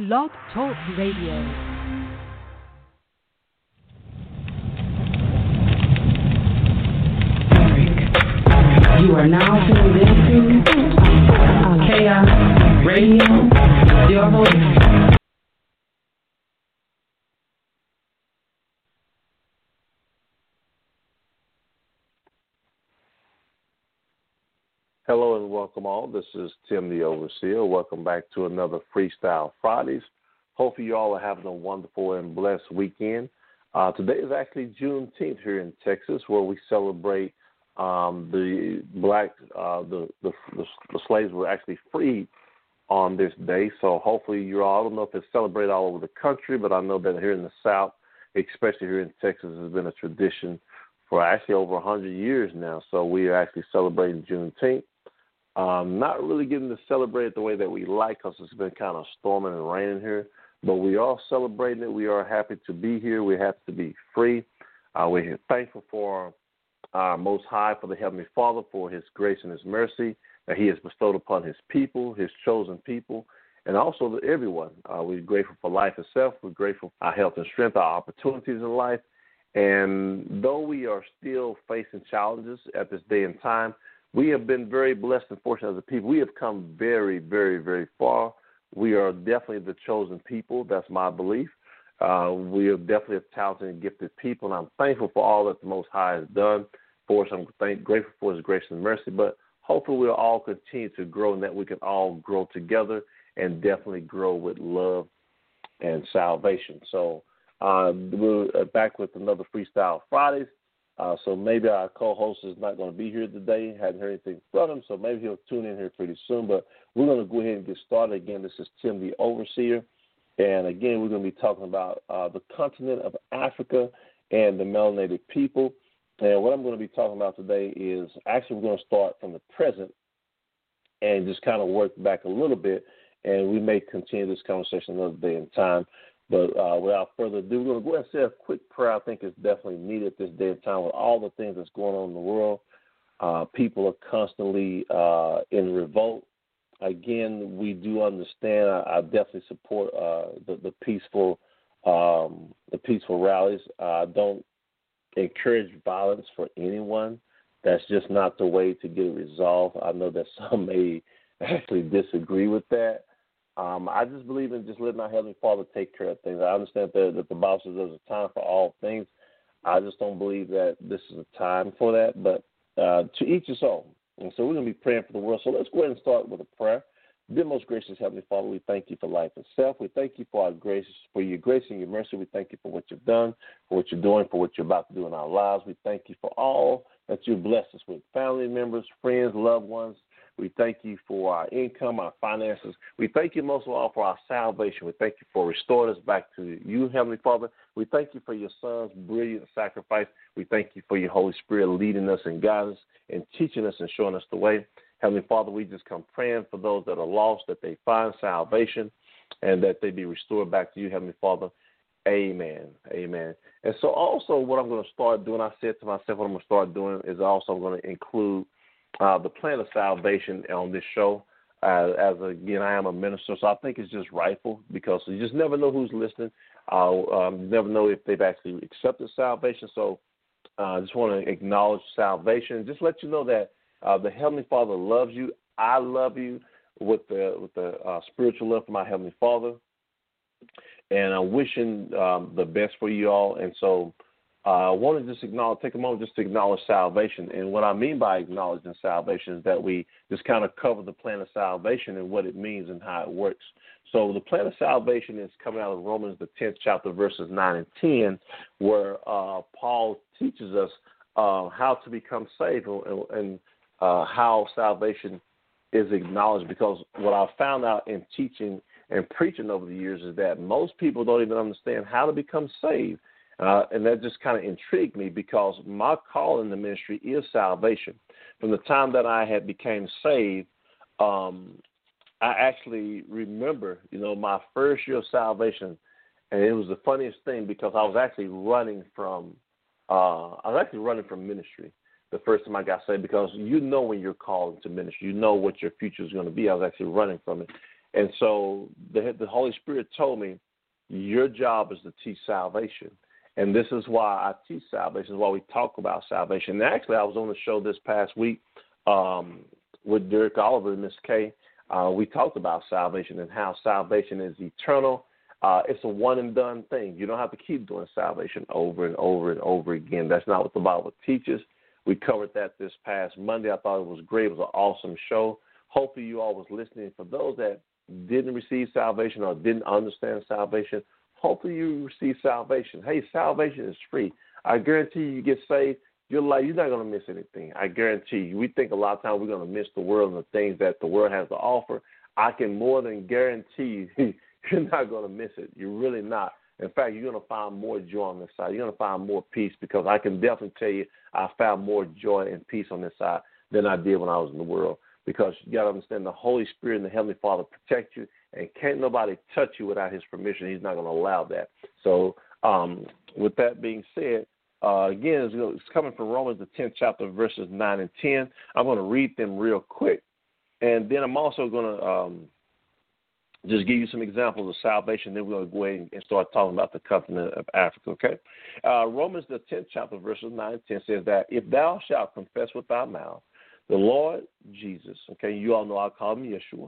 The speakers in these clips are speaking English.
Blog Talk Radio. You are now tuned into Chaos Radio with your host. Hello and welcome all. This is Tim the Overseer. Welcome back to another Freestyle Fridays. Hopefully you all are having a wonderful and blessed weekend. Today is actually Juneteenth here in Texas, where we celebrate the slaves were actually freed on this day. So hopefully you all, I don't know if it's celebrated all over the country, but I know that here in the South, especially here in Texas, has been a tradition for actually over 100 years now. So we are actually celebrating Juneteenth. Not really getting to celebrate it the way that we like, because it's been kind of storming and raining here. But we are celebrating it. We are happy to be here. We're happy to be free. We're thankful for our Most High, for the Heavenly Father, for His grace and His mercy that He has bestowed upon His people, His chosen people, and also to everyone. We're grateful for life itself. We're grateful for our health and strength, our opportunities in life. And though we are still facing challenges at this day and time, we have been very blessed and fortunate as a people. We have come very, very, very far. We are definitely the chosen people. That's my belief. We are definitely a talented and gifted people, and I'm thankful for all that the Most High has done for us. I'm grateful for His grace and mercy, but hopefully we'll all continue to grow and that we can all grow together and definitely grow with love and salvation. So we're back with another Freestyle Fridays. So maybe our co-host is not going to be here today. Hadn't heard anything from him, so maybe he'll tune in here pretty soon. But we're going to go ahead and get started. Again, this is Tim the Overseer. And, again, we're going to be talking about the continent of Africa and the melanated people. And what I'm going to be talking about today is actually we're going to start from the present and just kind of work back a little bit. And we may continue this conversation another day in time. But without further ado, we're going to go ahead and say a quick prayer. I think is definitely needed this day and time with all the things that's going on in the world. People are constantly in revolt. Again, we do understand. I definitely support the peaceful rallies. I don't encourage violence for anyone. That's just not the way to get it resolved. I know that some may actually disagree with that. I just believe in just letting our Heavenly Father take care of things. I understand that the Bible says there's a time for all things. I just don't believe that this is a time for that, but to each his own. And so we're going to be praying for the world. So let's go ahead and start with a prayer. Dear most gracious Heavenly Father, we thank you for life itself. We thank you for for your grace and your mercy. We thank you for what you've done, for what you're doing, for what you're about to do in our lives. We thank you for all that you've blessed us with, family members, friends, loved ones. We thank you for our income, our finances. We thank you most of all for our salvation. We thank you for restoring us back to you, Heavenly Father. We thank you for your Son's brilliant sacrifice. We thank you for your Holy Spirit leading us and guiding us and teaching us and showing us the way. Heavenly Father, we just come praying for those that are lost, that they find salvation and that they be restored back to you, Heavenly Father. Amen. Amen. And so also what I'm going to start doing, I said to myself what I'm going to start doing is also I'm going to include the plan of salvation on this show. Again, I am a minister, so I think it's just rightful because you just never know who's listening. You never know if they've actually accepted salvation. So I just want to acknowledge salvation. Just let you know that the Heavenly Father loves you. I love you with the spiritual love for my Heavenly Father. And I'm wishing the best for you all. And so I want to just take a moment just to acknowledge salvation. And what I mean by acknowledging salvation is that we just kind of cover the plan of salvation and what it means and how it works. So the plan of salvation is coming out of Romans, the 10th chapter, verses 9 and 10, where Paul teaches us how to become saved and how salvation is acknowledged. Because what I've found out in teaching and preaching over the years is that most people don't even understand how to become saved. And that just kind of intrigued me because my call in the ministry is salvation. From the time that I had became saved, I actually remember, my first year of salvation, and it was the funniest thing because I was actually running from ministry the first time I got saved because when you're called into ministry, you know what your future is going to be. I was actually running from it. And so the Holy Spirit told me, your job is to teach salvation. And this is why I teach salvation, this is why we talk about salvation. And actually, I was on the show this past week with Derek Oliver and Miss Kay. We talked about salvation and how salvation is eternal. It's a one-and-done thing. You don't have to keep doing salvation over and over and over again. That's not what the Bible teaches. We covered that this past Monday. I thought it was great. It was an awesome show. Hopefully you all was listening. For those that didn't receive salvation or didn't understand salvation, hopefully you receive salvation. Hey, salvation is free. I guarantee you get saved, you're not going to miss anything. I guarantee you. We think a lot of times we're going to miss the world and the things that the world has to offer. I can more than guarantee you you're not going to miss it. You're really not. In fact, you're going to find more joy on this side. You're going to find more peace, because I can definitely tell you I found more joy and peace on this side than I did when I was in the world. Because you got to understand, the Holy Spirit and the Heavenly Father protect you, and can't nobody touch you without His permission. He's not going to allow that. So with that being said, again, it's coming from Romans, the 10th chapter, verses 9 and 10. I'm going to read them real quick, and then I'm also going to just give you some examples of salvation. Then we're going to go ahead and start talking about the continent of Africa, okay? Romans, the 10th chapter, verses 9 and 10 says that if thou shalt confess with thy mouth the Lord Jesus, okay, you all know I call him Yeshua,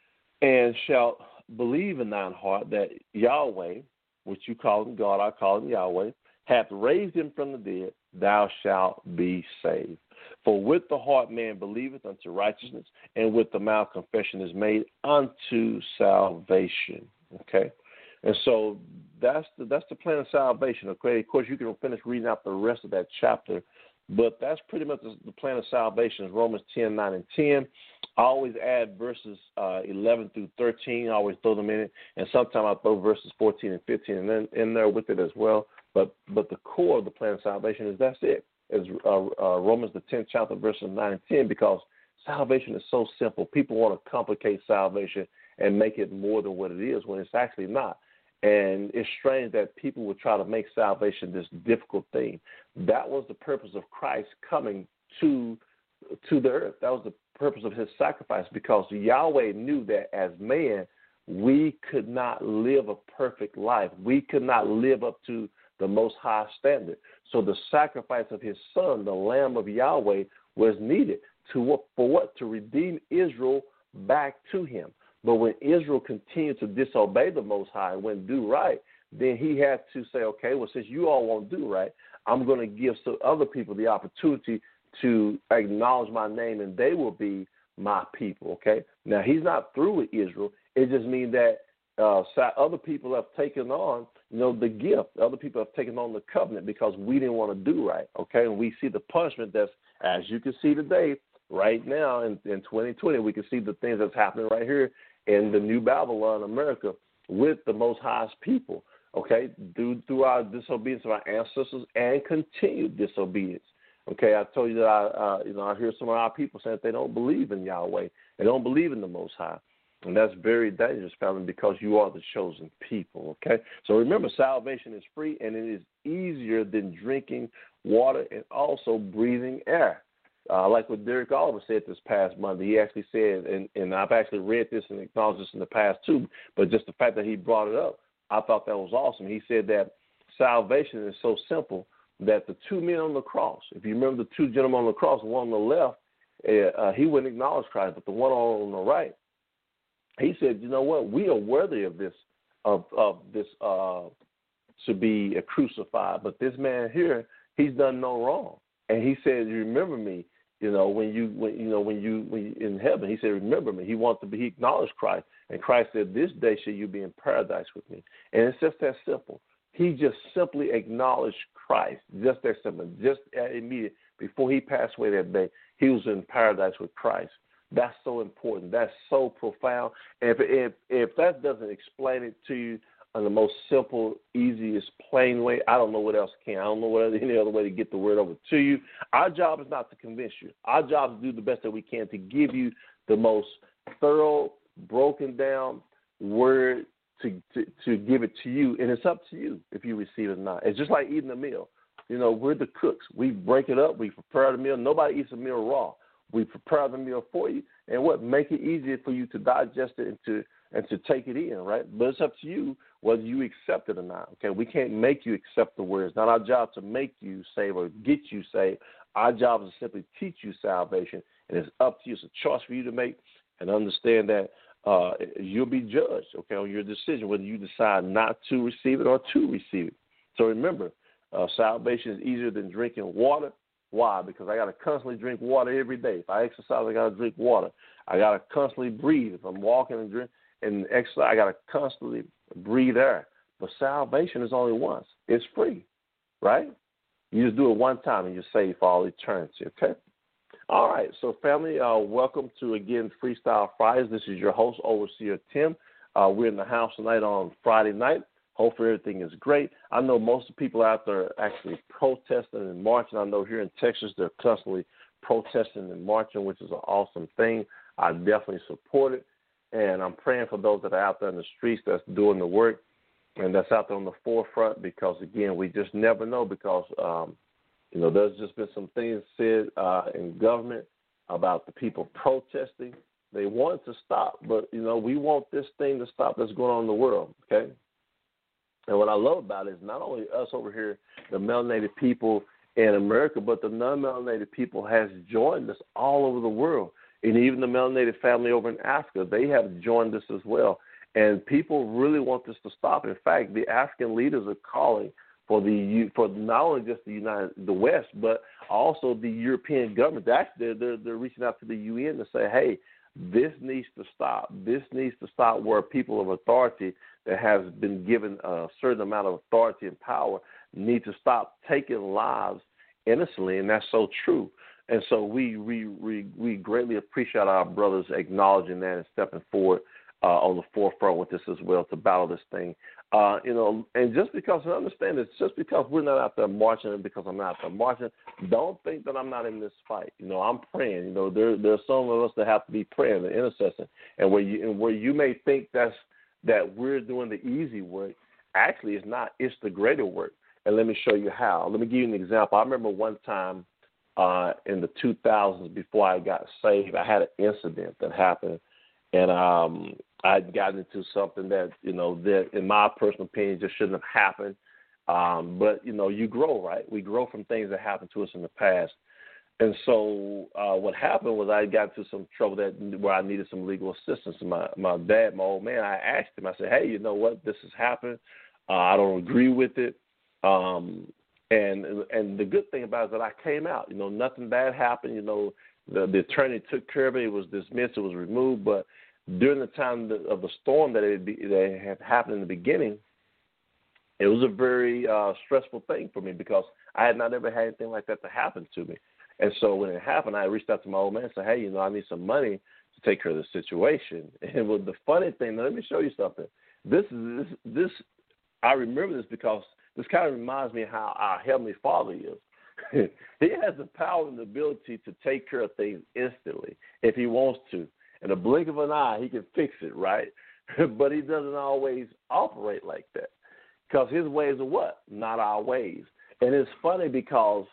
and shalt believe in thine heart that Yahweh, which you call him God, I call him Yahweh, hath raised him from the dead, thou shalt be saved. For with the heart man believeth unto righteousness, and with the mouth confession is made unto salvation. Okay? And so that's the plan of salvation. Okay? Of course, you can finish reading out the rest of that chapter, but that's pretty much the plan of salvation. Romans 10, 9, and 10. I always add verses 11 through 13. I always throw them in it, and sometimes I throw verses 14 and 15 and then in there with it as well. But the core of the plan of salvation is that's it. Is Romans the 10th chapter, verses 9 and 10, because salvation is so simple. People want to complicate salvation and make it more than what it is when it's actually not. And it's strange that people would try to make salvation this difficult thing. That was the purpose of Christ coming to the earth. That was the purpose of his sacrifice, because Yahweh knew that as man, we could not live a perfect life. We could not live up to the Most High standard. So the sacrifice of his son, the Lamb of Yahweh, was needed for what? To redeem Israel back to him. But when Israel continued to disobey the Most High and wouldn't do right, then he had to say, okay, well, since you all won't do right, I'm going to give some other people the opportunity to acknowledge my name, and they will be my people, okay? Now, he's not through with Israel. It just means that other people have taken on, the gift. Other people have taken on the covenant because we didn't want to do right, okay? And we see the punishment that's, as you can see today, right now in 2020, we can see the things that's happening right here in the New Babylon, America, with the Most High's people, okay, through our disobedience of our ancestors and continued disobedience. Okay, I told you that I hear some of our people saying that they don't believe in Yahweh, they don't believe in the Most High. And that's very dangerous, family, because you are the chosen people, okay? So remember, salvation is free, and it is easier than drinking water and also breathing air. Like what Derek Oliver said this past Monday. He actually said, and I've actually read this and acknowledged this in the past too, but just the fact that he brought it up, I thought that was awesome. He said that salvation is so simple that the two men on the cross, if you remember the two gentlemen on the cross, the one on the left, he wouldn't acknowledge Christ, but the one on the right, he said, you know what, we are worthy of this, to be crucified, but this man here, he's done no wrong. And he said, remember me, when you in heaven. He said, remember me. He acknowledged Christ. And Christ said, this day shall you be in paradise with me. And it's just that simple. He just simply acknowledged Christ, just that simple. Just immediate, before he passed away that day, he was in paradise with Christ. That's so important. That's so profound. And if that doesn't explain it to you in the most simple, easiest, plain way, I don't know what else can. I don't know any other way to get the word over to you. Our job is not to convince you. Our job is to do the best that we can to give you the most thorough, broken down word to give it to you. And it's up to you if you receive it or not. It's just like eating a meal. We're the cooks. We break it up. We prepare the meal. Nobody eats a meal raw. We prepare the meal for you, and make it easier for you to digest it and and to take it in, right? But it's up to you whether you accept it or not, okay? We can't make you accept the word. It's not our job to make you saved or get you saved. Our job is to simply teach you salvation, and it's up to you. It's a choice for you to make, and understand that you'll be judged, okay, on your decision, whether you decide not to receive it or to receive it. So remember, salvation is easier than drinking water. Why? Because I got to constantly drink water every day. If I exercise, I got to drink water. I got to constantly breathe. If I'm walking and drink and exercise, I got to constantly breathe air. But salvation is only once. It's free, right? You just do it one time and you're saved for all eternity, okay? All right, so family, welcome to, again, Freestyle Fridays. This is your host, Overseer Tim. We're in the house tonight on Friday night. Hopefully everything is great. I know most of the people out there are actually protesting and marching. I know here in Texas they're constantly protesting and marching, which is an awesome thing. I definitely support it. And I'm praying for those that are out there in the streets that's doing the work and that's out there on the forefront because, again, we just never know because, there's just been some things said in government about the people protesting. They want it to stop, but, we want this thing to stop that's going on in the world, okay? And what I love about it is not only us over here, the melanated people in America, but the non-melanated people has joined us all over the world. And even the melanated family over in Africa, they have joined us as well. And people really want this to stop. In fact, the African leaders are calling for not only just the West, but also the European government. Actually, they're reaching out to the UN to say, hey, this needs to stop. This needs to stop where people of authority that has been given a certain amount of authority and power need to stop taking lives innocently, and that's so true. And so we greatly appreciate our brothers acknowledging that and stepping forward on the forefront with this as well to battle this thing. And just because I understand this, just because we're not out there marching and because I'm not out there marching, don't think that I'm not in this fight. I'm praying. There's some of us that have to be praying, the intercessor, and where you may think that we're doing the easy work, actually it's not. It's the greater work. And let me show you how. Let me give you an example. I remember one time in the 2000s before I got saved, I had an incident that happened, and I'd gotten into something that, that in my personal opinion just shouldn't have happened. But, you grow, right? We grow from things that happened to us in the past. And so what happened was I got into some trouble where I needed some legal assistance. My dad, my old man, I asked him, I said, hey, you know what? This has happened. I don't agree with it. And the good thing about it is that I came out. Nothing bad happened. The attorney took care of it. It was dismissed. It was removed. But during the time of the storm that had happened in the beginning, it was a very stressful thing for me because I had not ever had anything like that to happen to me. And so when it happened, I reached out to my old man and said, hey, I need some money to take care of the situation. And the funny thing, let me show you something. This I remember this because this kind of reminds me of how our Heavenly Father is. He has the power and the ability to take care of things instantly if he wants to. In a blink of an eye, he can fix it, right? But he doesn't always operate like that because his ways are what? Not our ways. And it's funny because,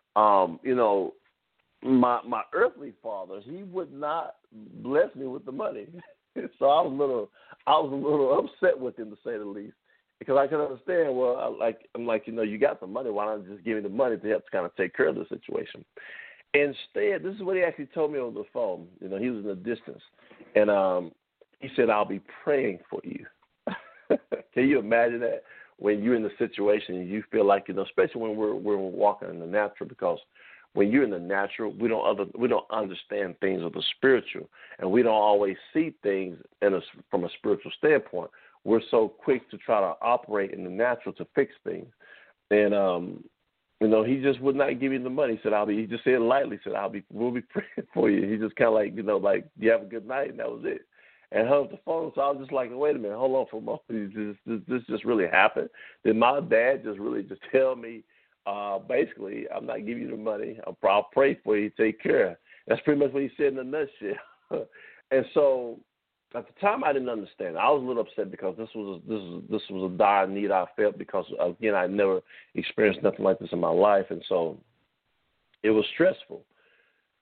my earthly father, he would not bless me with the money. So I was a little upset with him, to say the least, because I can understand. Well, I'm like, you got the money. Why not just give me the money to help kind of take care of the situation? Instead, this is what he actually told me over the phone. He was in the distance, and he said, "I'll be praying for you." Can you imagine that? When you're in the situation and you feel like, especially when we're walking in the natural, because when you're in the natural, we don't understand things of the spiritual, and we don't always see things from a spiritual standpoint. We're so quick to try to operate in the natural to fix things, and he just would not give me the money. He said, he just said lightly, we'll be praying for you. He just kind of like, you have a good night, and that was it. And hung up the phone, so I was just like, wait a minute, hold on for a moment. This just really happened? Did my dad just tell me, basically, I'm not giving you the money. I'll pray for you, take care. That's pretty much what he said in a nutshell. And so at the time, I didn't understand. I was a little upset because this was a dire need I felt because, again, I never experienced nothing like this in my life, and so it was stressful.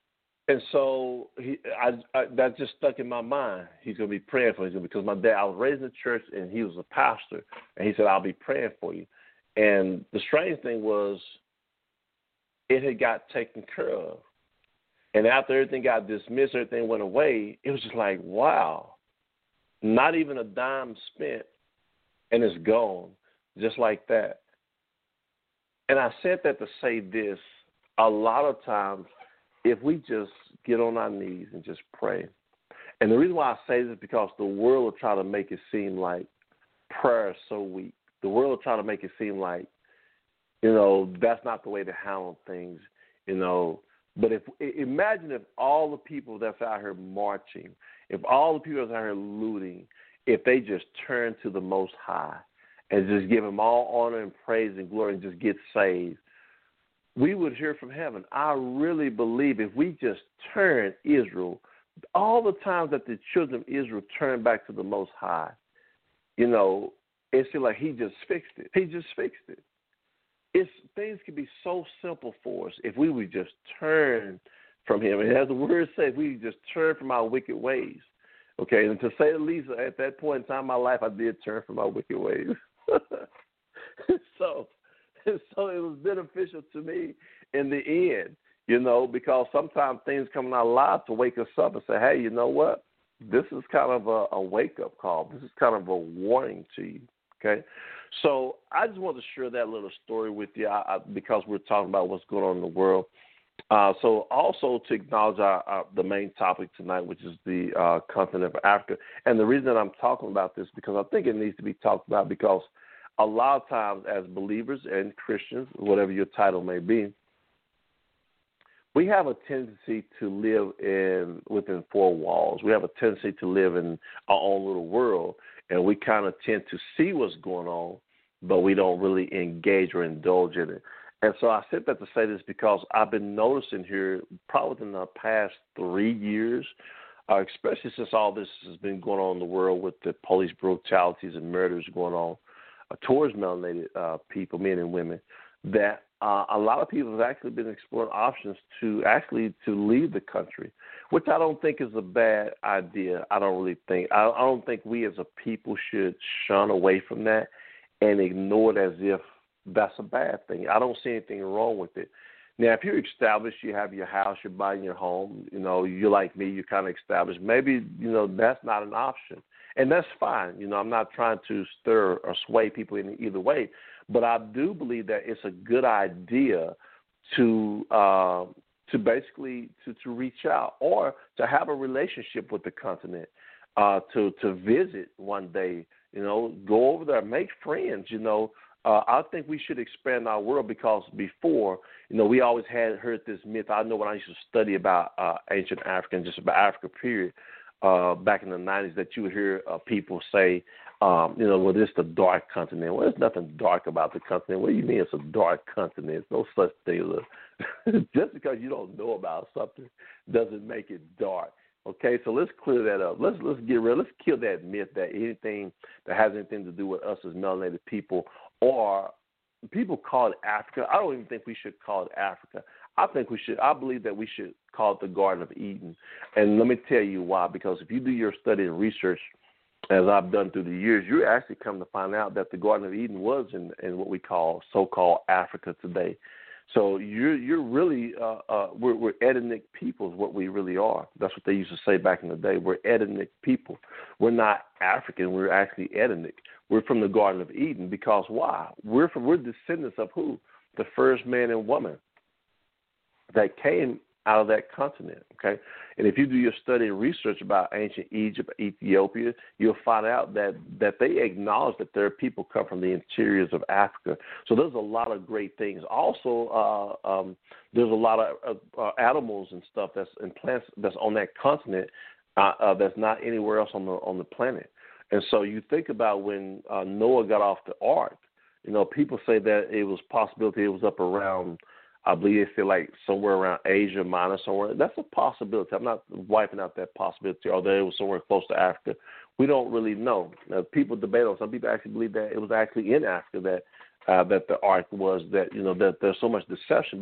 And so that just stuck in my mind. He's going to be praying for you because my dad, I was raised in the church, and he was a pastor, and he said, I'll be praying for you. And the strange thing was it had got taken care of. And after everything got dismissed, everything went away, it was just like, wow, not even a dime spent, and it's gone, just like that. And I said that to say this, a lot of times, if we just get on our knees and just pray, and the reason why I say this is because the world will try to make it seem like prayer is so weak. The world will try to make it seem like, that's not the way to handle things, But imagine if all the people that's out here marching, if all the people that's out here looting, if they just turn to the Most High and just give him all honor and praise and glory and just get saved, we would hear from heaven. I really believe if we just turn Israel, all the times that the children of Israel turn back to the Most High, it seems like he just fixed it. He just fixed it. Things could be so simple for us if we would just turn from him. And as the word says, we just turn from our wicked ways. Okay, and to say the least, at that point in time in my life, I did turn from my wicked ways. So it was beneficial to me in the end, because sometimes things come in our lives to wake us up and say, hey, you know what? This is kind of a wake-up call. This is kind of a warning to you, okay? So I just want to share that little story with you because we're talking about what's going on in the world. So also to acknowledge the main topic tonight, which is the continent of Africa. And the reason that I'm talking about this because I think it needs to be talked about because a lot of times as believers and Christians, whatever your title may be, we have a tendency to live within four walls. We have a tendency to live in our own little world, and we kind of tend to see what's going on, but we don't really engage or indulge in it. And so I said that to say this because I've been noticing here probably within the past 3 years, especially since all this has been going on in the world with the police brutalities and murders going on towards melanated people, men and women, that a lot of people have actually been exploring options to leave the country, which I don't think is a bad idea. I don't really think. I don't think we as a people should shun away from that and ignore it as if that's a bad thing. I don't see anything wrong with it. Now, if you're established, you have your house, you're buying your home, you're like me, you're kind of established, maybe, that's not an option. And that's fine. I'm not trying to stir or sway people in either way. But I do believe that it's a good idea to basically reach out or to have a relationship with the continent, to visit one day, go over there, make friends, I think we should expand our world because before, we always heard this myth. I know when I used to study about ancient Africa and just about Africa, period, back in the 90s, that you would hear people say, well, this is the dark continent. Well, there's nothing dark about the continent. What do you mean it's a dark continent? There's no such thing. Just because you don't know about something doesn't make it dark. Okay, so let's clear that up. Let's get rid. Let's kill that myth that anything that has anything to do with us as melanated people or people call it Africa. I don't even think we should call it Africa. I believe that we should call it the Garden of Eden. And let me tell you why. Because if you do your study and research, as I've done through the years, you actually come to find out that the Garden of Eden was in what we call so-called Africa today. So you're really we're ethnic people is what we really are. That's what they used to say back in the day. We're ethnic people. We're not African. We're actually ethnic. We're from the Garden of Eden because why? We're descendants of who? The first man and woman that came out of that continent, okay? And if you do your study and research about ancient Egypt, Ethiopia, you'll find out that they acknowledge that their people come from the interiors of Africa. So there's a lot of great things. Also, there's a lot of animals and stuff and plants that's on that continent that's not anywhere else on the planet. And so you think about when Noah got off the ark, people say that it was possibility it was up around, I believe they feel like somewhere around Asia Minor, somewhere. That's a possibility. I'm not wiping out that possibility, or that it was somewhere close to Africa. We don't really know. People debate on. Some people actually believe that it was actually in Africa that the ark was. That that there's so much deception. But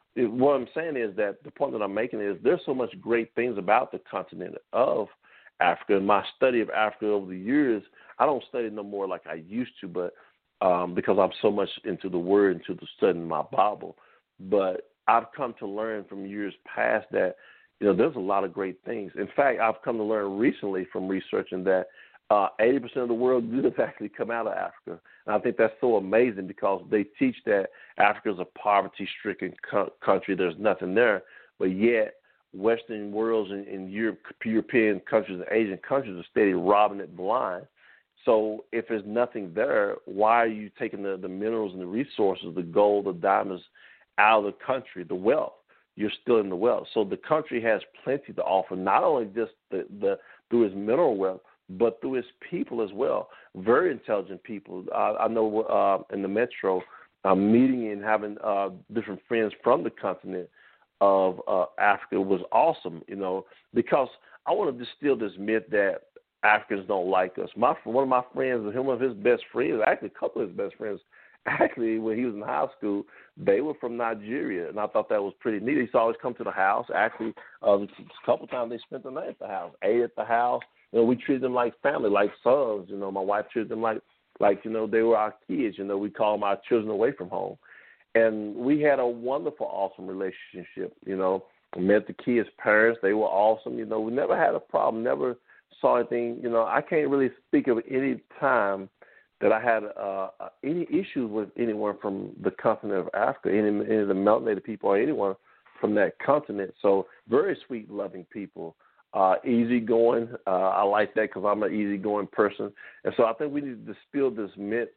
what I'm saying is that the point that I'm making is there's so much great things about the continent of Africa. In my study of Africa over the years, I don't study no more like I used to, but because I'm so much into the Word, into the studying my Bible. But I've come to learn from years past that, there's a lot of great things. In fact, I've come to learn recently from researching that 80% of the world goods actually come out of Africa. And I think that's so amazing because they teach that Africa is a poverty-stricken country. There's nothing there. But yet, Western worlds and European countries and Asian countries are steady robbing it blind. So if there's nothing there, why are you taking the minerals and the resources, the gold, the diamonds, out of the country, the wealth? You're still in the wealth. So the country has plenty to offer, not only just through its mineral wealth, but through its people as well. Very intelligent people. I know in the metro, meeting and having different friends from the continent of Africa was awesome, because I want to distill this myth that Africans don't like us. One of my friends, one of his best friends, actually a couple of his best friends, actually when he was in high school, they were from Nigeria, and I thought that was pretty neat. He used to always come to the house. Actually, a couple of times they spent the night at the house, ate at the house. We treated them like family, like sons. My wife treated them like they were our kids. We call them our children away from home. And we had a wonderful, awesome relationship. We met the kids' parents. They were awesome. We never had a problem, never saw anything. I can't really speak of any time that I had any issues with anyone from the continent of Africa, any of the melanated people or anyone from that continent. So very sweet, loving people. Easygoing. I like that because I'm an easygoing person. And so I think we need to dispel this myth,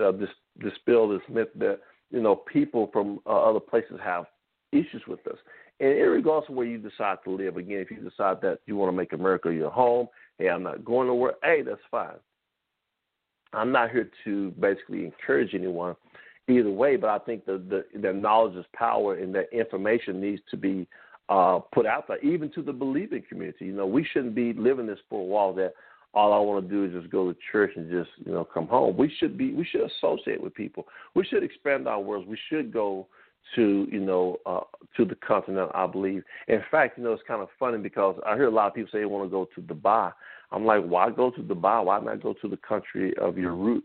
that, people from other places have issues with us. And regardless of where you decide to live, again, if you decide that you want to make America your home, hey, I'm not going nowhere, hey, that's fine. I'm not here to basically encourage anyone either way, but I think the knowledge is power and that information needs to be put out there, even to the believing community. We shouldn't be living this for a while that all I want to do is just go to church and just, come home. We should associate with people. We should expand our worlds. We should go to the continent, I believe. In fact, it's kind of funny because I hear a lot of people say they want to go to Dubai. I'm like, why go to Dubai? Why not go to the country of your roots,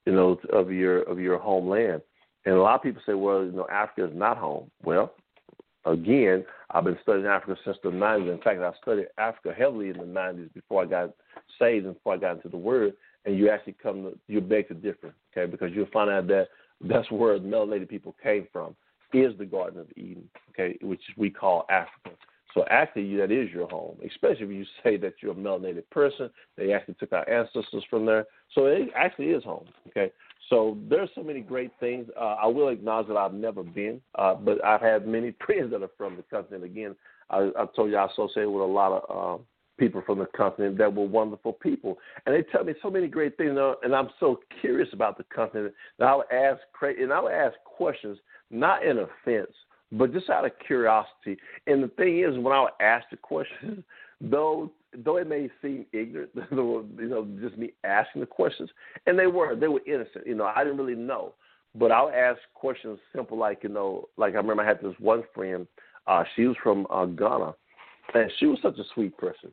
of your homeland? And a lot of people say, well, Africa is not home. Well, again, I've been studying Africa since the 90s. In fact, I studied Africa heavily in the 90s before I got saved and before I got into the Word. And you actually you beg to differ, okay, because you'll find out that that's where melanated people came from, is the Garden of Eden, okay, which we call Africa. So actually, that is your home, especially if you say that you're a melanated person. They actually took our ancestors from there. So it actually is home, okay? So there's so many great things. I will acknowledge that I've never been, but I've had many friends that are from the continent. Again, I told you I associated with a lot of people from the continent that were wonderful people. And they tell me so many great things, and I'm so curious about the continent that I would ask questions, not in offense, but just out of curiosity. And the thing is, when I would ask the questions, though it may seem ignorant, just me asking the questions, and they were innocent. I didn't really know, but I would ask questions simple like I remember I had this one friend. She was from Ghana, and she was such a sweet person.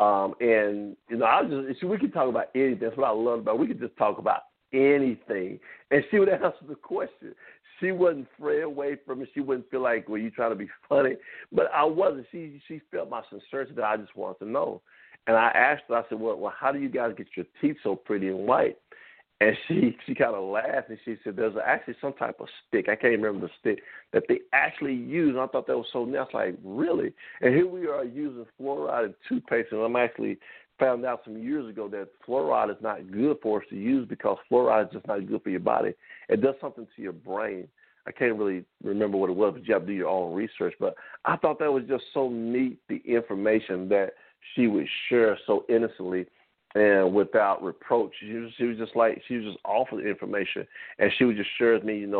And we could talk about anything. That's what I love about it. We could just talk about anything, and she would answer the question. She wouldn't fray away from it. She wouldn't feel like, well, you trying to be funny. But I wasn't. She felt my sincerity that I just wanted to know. And I asked her, I said, well, how do you guys get your teeth so pretty and white? And she kind of laughed, and she said, there's actually some type of stick. I can't remember the stick that they actually use. And I thought that was so neat. I was like, really? And here we are using fluoride in toothpaste, and I'm actually found out some years ago that fluoride is not good for us to use because fluoride is just not good for your body. It does something to your brain. I can't really remember what it was, but you have to do your own research. But I thought that was just so neat, the information that she would share so innocently and without reproach. She was just offering information, and she would just share with me,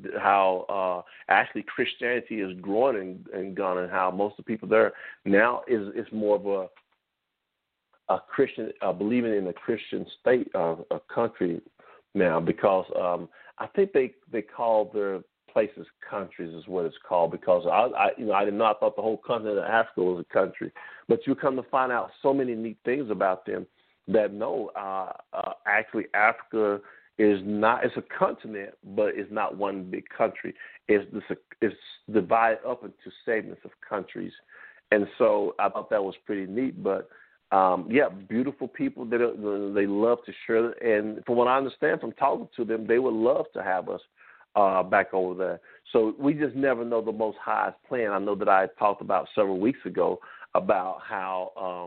how actually Christianity is growing in Ghana, and how most of the people there now is more of a Christian, believing in a Christian state, a country now, because I think they call their places countries is what it's called, because I didn't know. I thought the whole continent of Africa was a country, but you come to find out so many neat things about them that no, actually Africa is not. It's a continent, but it's not one big country. It's divided up into segments of countries, and so I thought that was pretty neat. But yeah, beautiful people that they love to share, and from what I understand from talking to them, they would love to have us back over there. So we just never know the Most High's plan. I know that I talked about several weeks ago about how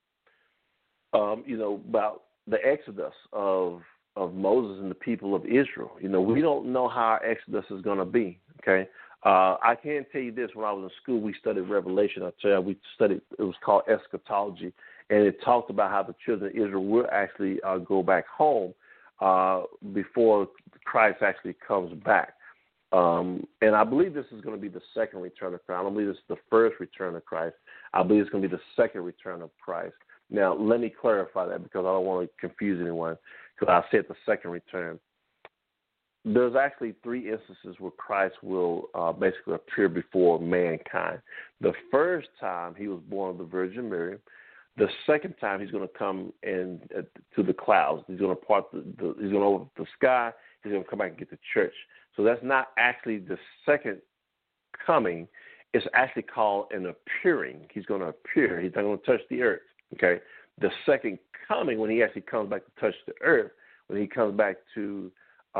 about the exodus of Moses and the people of Israel. We don't know how our exodus is going to be. Okay. I can tell you this: when I was in school, we studied Revelation. I tell you, we studied. It was called eschatology, and it talked about how the children of Israel will actually go back home before Christ actually comes back. And I believe this is going to be the second return of Christ. I don't believe this is the first return of Christ. I believe it's going to be the second return of Christ. Now, let me clarify that, because I don't want to confuse anyone, because I said the second return. There's actually three instances where Christ will basically appear before mankind. The first time he was born of the Virgin Mary. The second time he's going to come in to the clouds. He's going to part he's going to open the sky. He's going to come back and get the church. So that's not actually the second coming. It's actually called an appearing. He's going to appear. He's not going to touch the earth. Okay. The second coming, when he actually comes back to touch the earth, when he comes back to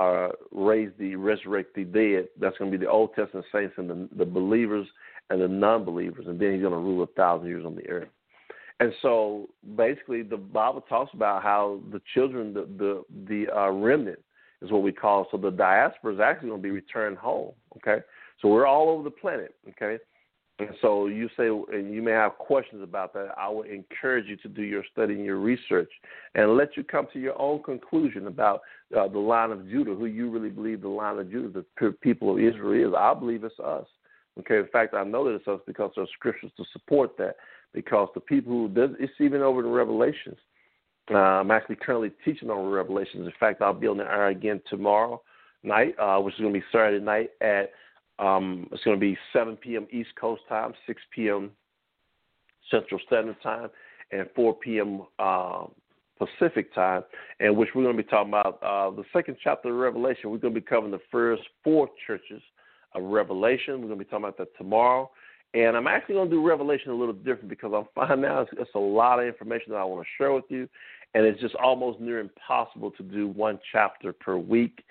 resurrect the dead, that's going to be the Old Testament saints and the believers and the non-believers, and then he's going to rule 1,000 years on the earth. And so basically the Bible talks about how the children, the remnant is what we call, so the diaspora is actually going to be returned home, okay? So we're all over the planet, okay? And so you say, and you may have questions about that. I would encourage you to do your study and your research and let you come to your own conclusion about the line of Judah, who you really believe the line of Judah, the people of Israel is. I believe it's us. Okay, in fact, I know that it's us because there are scriptures to support that, because the people who does, it's even over in Revelations. I'm actually currently teaching on Revelations. In fact, I'll be on the air again tomorrow night, which is going to be Saturday night at it's going to be 7 p.m. East Coast time, 6 p.m. Central Standard Time, and 4 p.m. Pacific time, in which we're going to be talking about the second chapter of Revelation. We're going to be covering the first 4 churches of Revelation. We're going to be talking about that tomorrow. And I'm actually going to do Revelation a little different, because I'm finding out it's a lot of information that I want to share with you, and it's just almost near impossible to do one chapter per week.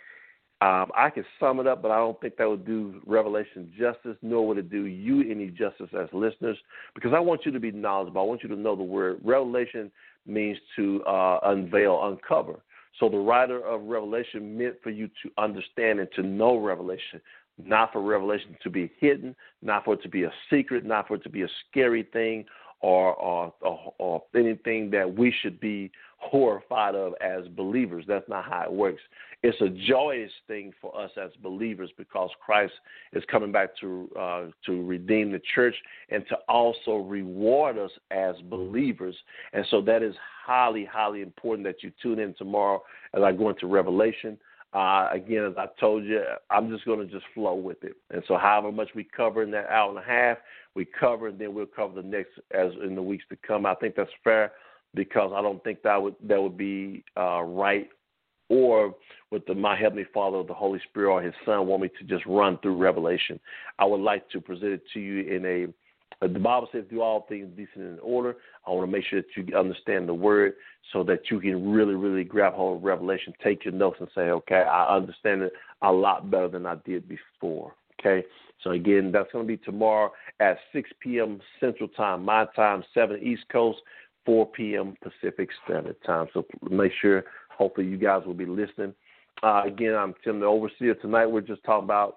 I can sum it up, but I don't think that would do Revelation justice, nor would it do you any justice as listeners, because I want you to be knowledgeable. I want you to know the word. Revelation means to unveil, uncover. So the writer of Revelation meant for you to understand and to know Revelation, not for Revelation to be hidden, not for it to be a secret, not for it to be a scary thing or anything that we should be horrified of as believers. That's not how it works. It's a joyous thing for us as believers, because Christ is coming back to redeem the church and to also reward us as believers. And so that is highly, highly important that you tune in tomorrow as I go into Revelation. Again, as I told you, I'm just going to just flow with it. And so however much we cover in that hour and a half, we cover, and then we'll cover the next as in the weeks to come. I think that's fair, because I don't think that would be right, or with my Heavenly Father, the Holy Spirit, or His Son want me to just run through Revelation. I would like to present it to you in the Bible says, do all things decent and in order. I want to make sure that you understand the word so that you can really, really grab hold of Revelation, take your notes, and say, okay, I understand it a lot better than I did before. Okay? So, again, that's going to be tomorrow at 6 p.m. Central Time, my time, 7 East Coast, 4 p.m. Pacific Standard Time. So make sure, hopefully, you guys will be listening. Again, I'm Tim, the Overseer. Tonight we're just talking about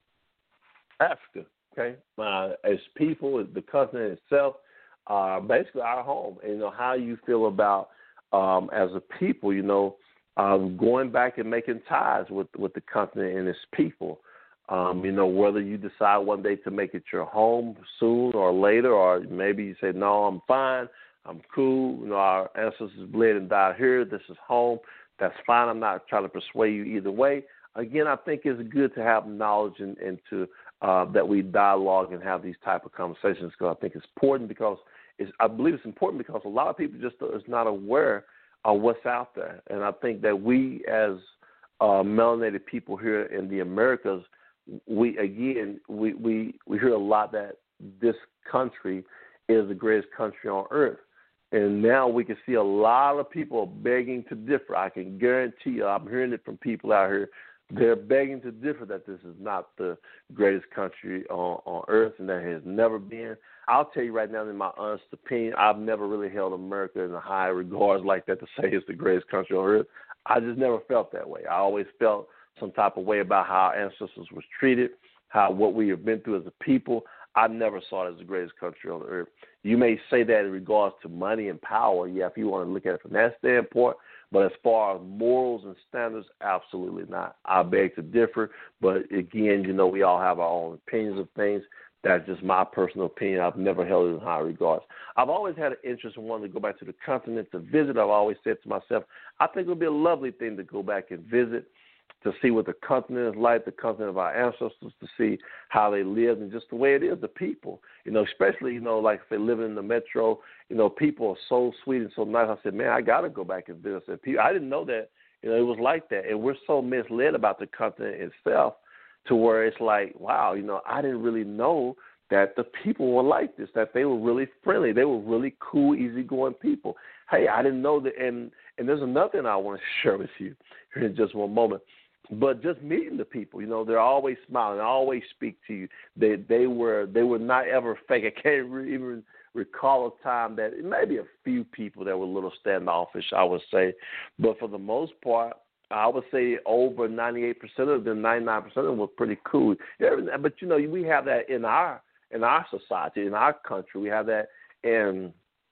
Africa. Okay, as people, the continent itself, basically our home. And, how you feel about as a people, going back and making ties with the continent and its people. Whether you decide one day to make it your home soon or later, or maybe you say, no, I'm fine, I'm cool. Our ancestors bled and died here. This is home. That's fine. I'm not trying to persuade you either way. again, I think it's good to have knowledge and to that we dialogue and have these type of conversations, because I think it's important because I believe it's important because a lot of people just is not aware of what's out there. And I think that we as melanated people here in the Americas, we hear a lot that this country is the greatest country on earth. And now we can see a lot of people begging to differ. I can guarantee you, I'm hearing it from people out here. They're begging to differ that this is not the greatest country on earth, and that has never been. I'll tell you right now, in my honest opinion, I've never really held America in a high regards like that to say it's the greatest country on earth. I just never felt that way. I always felt some type of way about how our ancestors was treated, what we have been through as a people. I never saw it as the greatest country on earth. You may say that in regards to money and power, yeah, if you want to look at it from that standpoint, but as far as morals and standards, absolutely not. I beg to differ, but again, we all have our own opinions of things. That's just my personal opinion. I've never held it in high regards. I've always had an interest in wanting to go back to the continent to visit. I've always said to myself, I think it would be a lovely thing to go back and visit, to see what the continent is like, the continent of our ancestors, to see how they lived and just the way it is, the people, especially, like if they live in the metro, people are so sweet and so nice. I said, man, I got to go back and visit. I didn't know that, it was like that. And we're so misled about the continent itself to where it's like, wow, I didn't really know that the people were like this, that they were really friendly. They were really cool, easygoing people. Hey, I didn't know that. And there's another thing I want to share with you here in just one moment. But just meeting the people, they're always smiling, always speak to you. They were not ever fake. I can't even recall a time that it may be a few people that were a little standoffish, I would say. But for the most part, I would say over 98% of them, 99% of them were pretty cool. But, we have that in our society, in our country. We have that in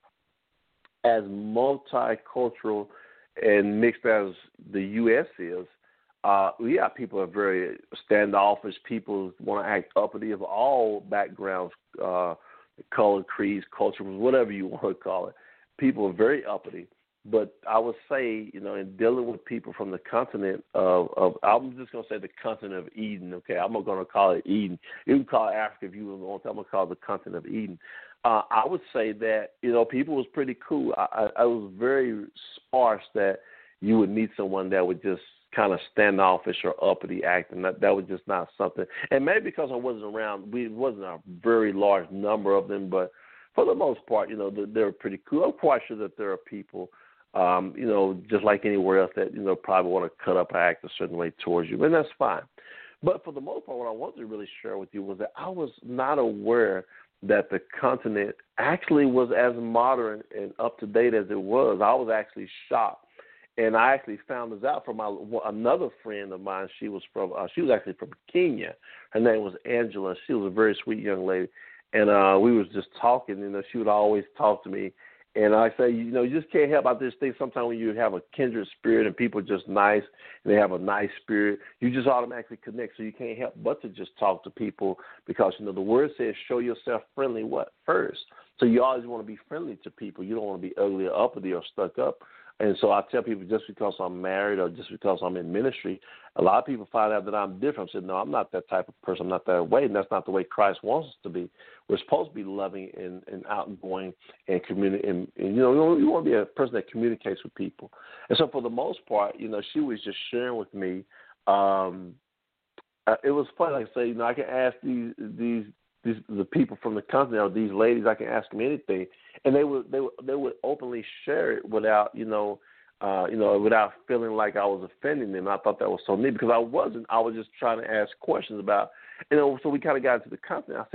as multicultural and mixed as the U.S. is. People are very standoffish. People want to act uppity of all backgrounds, color, creeds, culture, whatever you want to call it. People are very uppity. But I would say, in dealing with people from the continent of I'm just going to say the continent of Eden, okay? I'm not going to call it Eden. You can call it Africa if you want to. I'm going to call it the continent of Eden. I would say that, people was pretty cool. I was very sparse that you would meet someone that would just kind of standoffish or uppity acting. That was just not something. And maybe because I wasn't around, it wasn't a very large number of them, but for the most part, they were pretty cool. I'm quite sure that there are people, just like anywhere else that, probably want to cut up or act a certain way towards you, and that's fine. But for the most part, what I wanted to really share with you was that I was not aware that the continent actually was as modern and up to date as it was. I was actually shocked. And I actually found this out from another friend of mine. She was actually from Kenya. Her name was Angela. She was a very sweet young lady. And we was just talking, she would always talk to me. And I say, you just can't help about this thing. Sometimes when you have a kindred spirit and people are just nice and they have a nice spirit, you just automatically connect. So you can't help but to just talk to people because, the word says show yourself friendly first. So you always want to be friendly to people. You don't want to be ugly or uppity or stuck up. And so I tell people just because I'm married or just because I'm in ministry, a lot of people find out that I'm different. I said, no, I'm not that type of person. I'm not that way. And that's not the way Christ wants us to be. We're supposed to be loving and outgoing and communicating. And you want to be a person that communicates with people. And so for the most part, she was just sharing with me. It was funny. Like I say, I can ask the people from the continent or these ladies, I can ask them anything, and they would openly share it without without feeling like I was offending them. I thought that was so neat because I wasn't. I was just trying to ask questions about, So we kind of got into the continent.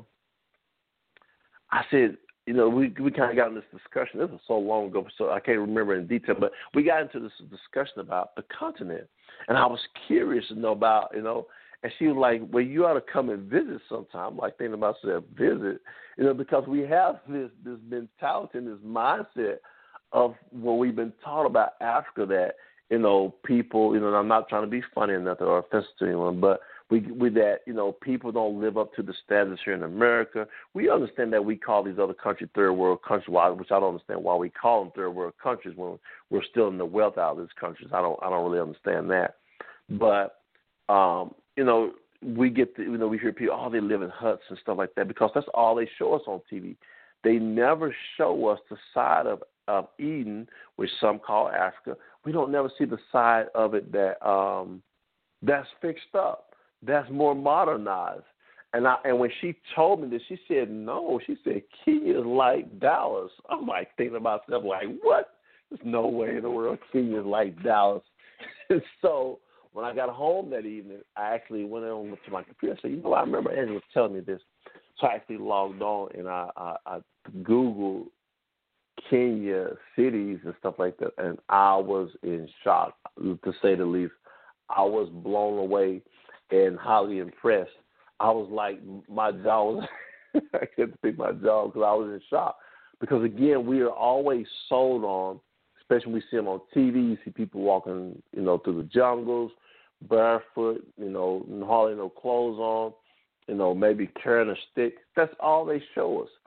I said, we kind of got in this discussion. This was so long ago, so I can't remember in detail. But we got into this discussion about the continent, and I was curious to know about, And she was like, well, you ought to come and visit sometime. I'm like thinking about visit, because we have this mentality and this mindset of what we've been taught about Africa that, people, and I'm not trying to be funny or nothing or offensive to anyone, but with that, people don't live up to the standards here in America. We understand that we call these other countries third world countries, which I don't understand why we call them third world countries when we're still in the wealth out of these countries. I don't really understand that. But You know, we get we hear people, oh, they live in huts and stuff like that because that's all they show us on TV. They never show us the side of Eden, which some call Africa. We don't never see the side of it that that's fixed up, that's more modernized. And when she told me this, she said, no. She said, Kenya is like Dallas. I'm like thinking about stuff like, what? There's no way in the world Kenya is like Dallas. And so when I got home that evening, I actually went on to my computer and said, you know, I remember Angela was telling me this. So I actually logged on and I Googled Kenya cities and stuff like that, and I was in shock, to say the least. I was blown away and highly impressed. I was like, my jaw was, I couldn't pick my jaw because I was in shock. Because, again, we are always sold on, especially when we see them on TV, you see people walking, you know, through the jungles, barefoot, you know, hardly no clothes on, you know, maybe carrying a stick. That's all they show us.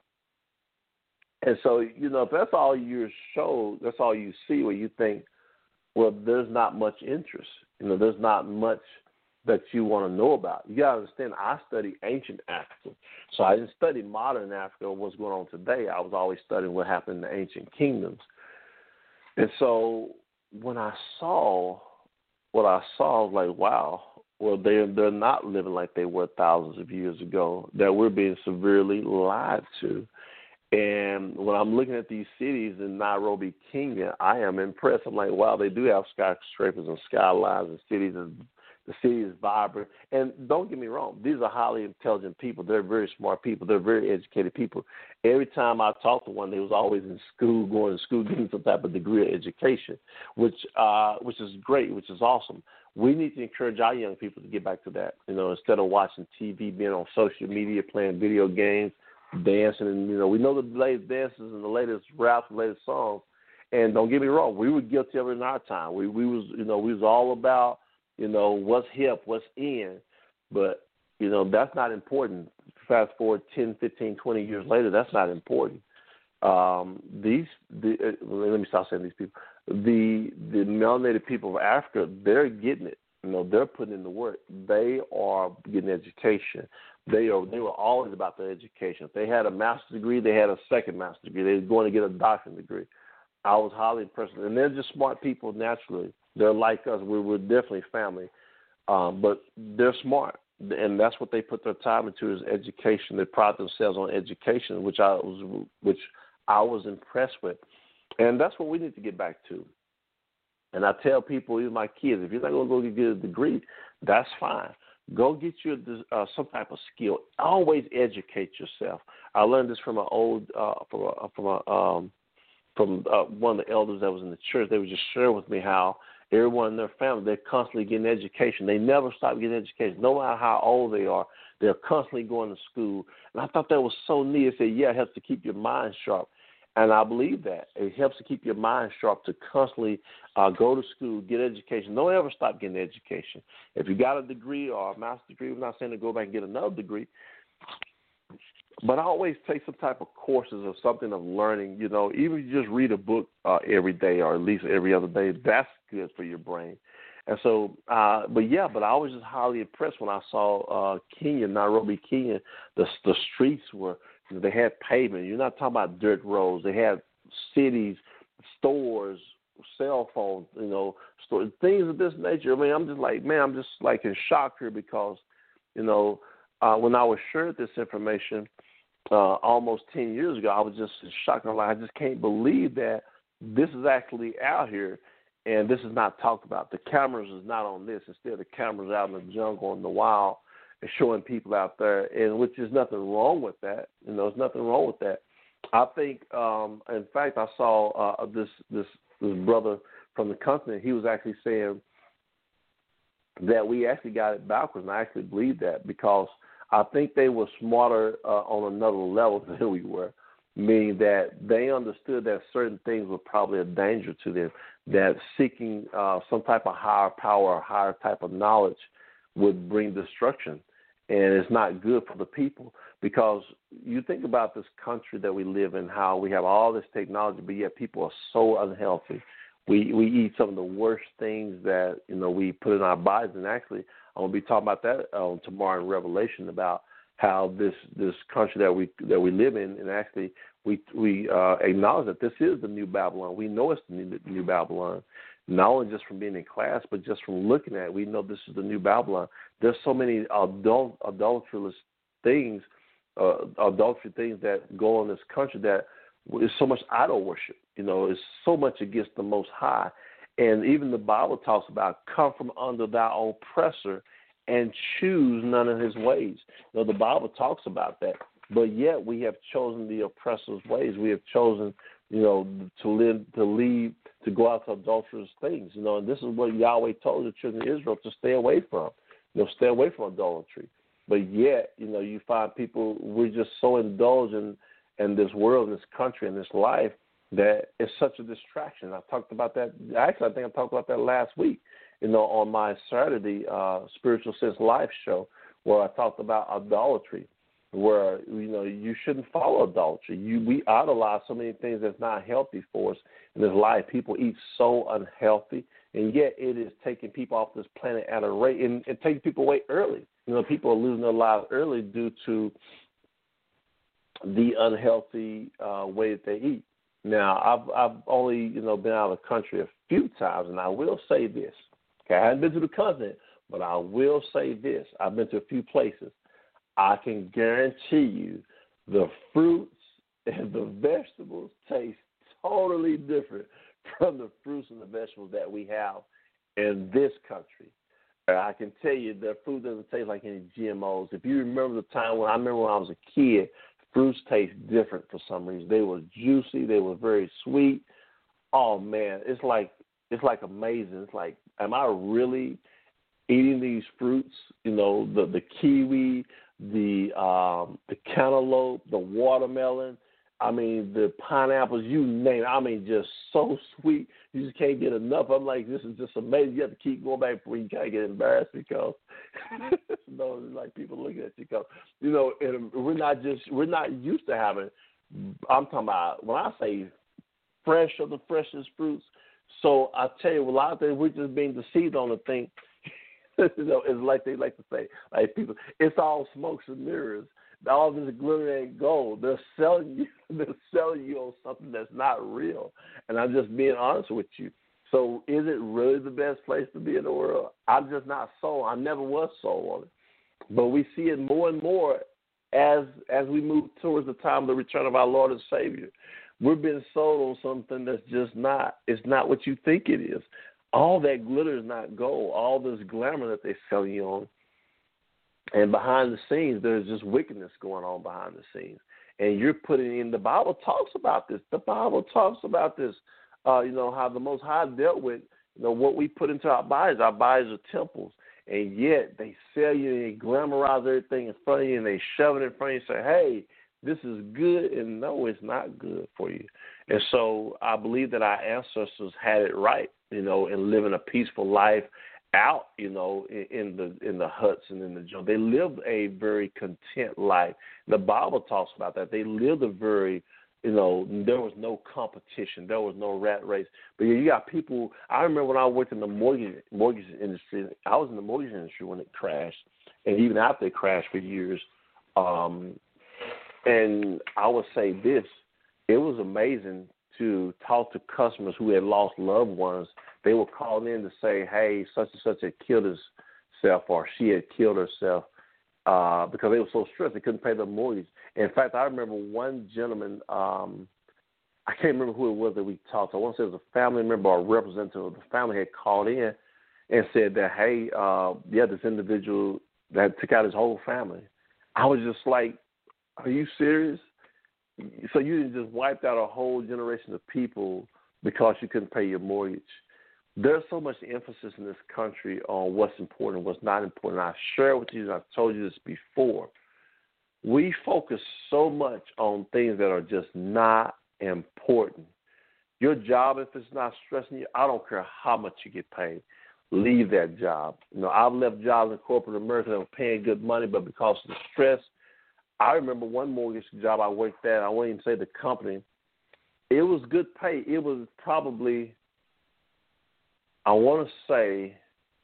And so, you know, if that's all you're showed, that's all you see, where you think, well, there's not much interest. You know, there's not much that you want to know about. You got to understand, I study ancient Africa. So I didn't study modern Africa or what's going on today. I was always studying what happened in the ancient kingdoms. And so when I saw what I saw, I was like, wow, well, they're not living like they were thousands of years ago, that we're being severely lied to. And when I'm looking at these cities in Nairobi, Kenya, I am impressed. I'm like, wow, they do have skyscrapers and skylines and cities, and the city is vibrant. And don't get me wrong, these are highly intelligent people. They're very smart people. They're very educated people. Every time I talked to one, they was always in school, going to school, getting some type of degree of education, which is great, which is awesome. We need to encourage our young people to get back to that. You know, instead of watching TV, being on social media, playing video games, dancing, and, you know, we know the latest dances and the latest raps, the latest songs. And don't get me wrong, we were guilty of it in our time. We was all about, you know, what's hip, what's in. But, you know, that's not important. Fast forward 10, 15, 20 years later, that's not important. Let me stop saying these people. The melanated people of Africa, they're getting it. You know, they're putting in the work. They are getting education. They were always about their education. If they had a master's degree, they had a second master's degree. They were going to get a doctorate degree. I was highly impressed. And they're just smart people naturally. They're like us. We're definitely family. But they're smart. And that's what they put their time into, is education. They pride themselves on education, which I was impressed with. And that's what we need to get back to. And I tell people, even my kids, if you're not going to go get a degree, that's fine. Go get you some type of skill. Always educate yourself. I learned this from one of the elders that was in the church. They were just sharing with me how everyone in their family, they're constantly getting education. They never stop getting education. No matter how old they are, they're constantly going to school. And I thought that was so neat. It said, yeah, it helps to keep your mind sharp. And I believe that. It helps to keep your mind sharp, to constantly go to school, get education. Don't ever stop getting education. If you got a degree or a master's degree, I'm not saying to go back and get another degree, but I always take some type of courses or something of learning. You know, even if you just read a book every day or at least every other day, that's good for your brain. And so, but I was just highly impressed when I saw Kenya, Nairobi, Kenya. The streets were, they had pavement. You're not talking about dirt roads. They had cities, stores, cell phones, you know, things of this nature. I mean, I'm just like in shock here because, you know, when I was shared this information almost 10 years ago, I was just in shock. I'm like, I just can't believe that this is actually out here, and this is not talked about. The cameras is not on this. Instead, the cameras out in the jungle, in the wild, and showing people out there, and which is nothing wrong with that. You know, there's nothing wrong with that. I think, in fact, I saw this brother from the continent. He was actually saying that we actually got it backwards, and I actually believe that because I think they were smarter on another level than we were, meaning that they understood that certain things were probably a danger to them, that seeking some type of higher power or higher type of knowledge would bring destruction. And it's not good for the people, because you think about this country that we live in, how we have all this technology, but yet people are so unhealthy. we eat some of the worst things that, we put in our bodies. And actually, I'm going to be talking about that tomorrow in Revelation, about how this country that we live in, and actually we acknowledge that this is the new Babylon. We know it's the new Babylon, not only just from being in class, but just from looking at it. We know this is the new Babylon. There's so many adulterous things, adultery things that go on in this country, that is so much idol worship. It's so much against the Most High. And even the Bible talks about come from under thy oppressor and choose none of his ways. The Bible talks about that. But yet we have chosen the oppressor's ways. We have chosen, to go out to adulterous things. And this is what Yahweh told the children of Israel to stay away from. Stay away from idolatry. But yet, you find people, we're just so indulged in this world, in this country, in this life, that it's such a distraction. I talked about that. Actually, I think I talked about that last week, on my Saturday Spiritual Sense Live show, where I talked about idolatry, where, you shouldn't follow idolatry. We idolize so many things that's not healthy for us in this life. People eat so unhealthy, and yet it is taking people off this planet at a rate and taking people away early. People are losing their lives early due to the unhealthy way that they eat. Now, I've only, been out of the country a few times, and I will say this. Okay, I haven't been to the continent, but I will say this. I've been to a few places. I can guarantee you the fruits and the vegetables taste totally different from the fruits and the vegetables that we have in this country. I can tell you the food doesn't taste like any GMOs. If you remember the time when I was a kid, fruits taste different for some reason. They were juicy. They were very sweet. Oh, man, it's like amazing. It's like, am I really eating these fruits? The kiwi, the cantaloupe, the watermelon. The pineapples, you name it. Just so sweet. You just can't get enough. I'm like, this is just amazing. You have to keep going back before you kind of get embarrassed, because it's like people looking at you, because and we're not used to having. I'm talking about, when I say fresh of the freshest fruits. So I tell you, a lot of things we're just being deceived on to think. It's like they like to say, like people, it's all smokes and mirrors. All this glitter ain't gold. They're selling you on something that's not real. And I'm just being honest with you. So is it really the best place to be in the world? I'm just not sold. I never was sold on it. But we see it more and more as we move towards the time of the return of our Lord and Savior. We're being sold on something that's just not. It's not what you think it is. All that glitter is not gold. All this glamour that they sell you on. And behind the scenes, there's just wickedness going on behind the scenes. And you're putting in, the Bible talks about this. The Bible talks about this, how the Most High dealt with, what we put into our bodies. Our bodies are temples. And yet they sell you and they glamorize everything in front of you, and they shove it in front of you and say, hey, this is good. And no, it's not good for you. And so I believe that our ancestors had it right, and living a peaceful life out, in the huts and in the jungle. They lived a very content life. The Bible talks about that. They lived a very, there was no competition. There was no rat race. But you got people, I remember when I worked in the mortgage industry, I was in the mortgage industry when it crashed, and even after it crashed for years. And I would say this, it was amazing to talk to customers who had lost loved ones. They were calling in to say, hey, such and such had killed herself, or she had killed herself, because they were so stressed they couldn't pay their mortgage. In fact, I remember one gentleman, I can't remember who it was that we talked to. I want to say it was a family member or a representative of the family had called in and said that, hey, this individual that took out his whole family. I was just like, are you serious? So you didn't just wipe out a whole generation of people because you couldn't pay your mortgage. There's so much emphasis in this country on what's important, what's not important. I've shared with you, and I've told you this before. We focus so much on things that are just not important. Your job, if it's not stressing you, I don't care how much you get paid. Leave that job. I've left jobs in corporate America that were paying good money, but because of the stress, I remember one mortgage job I worked at, I won't even say the company, it was good pay. It was probably I want to say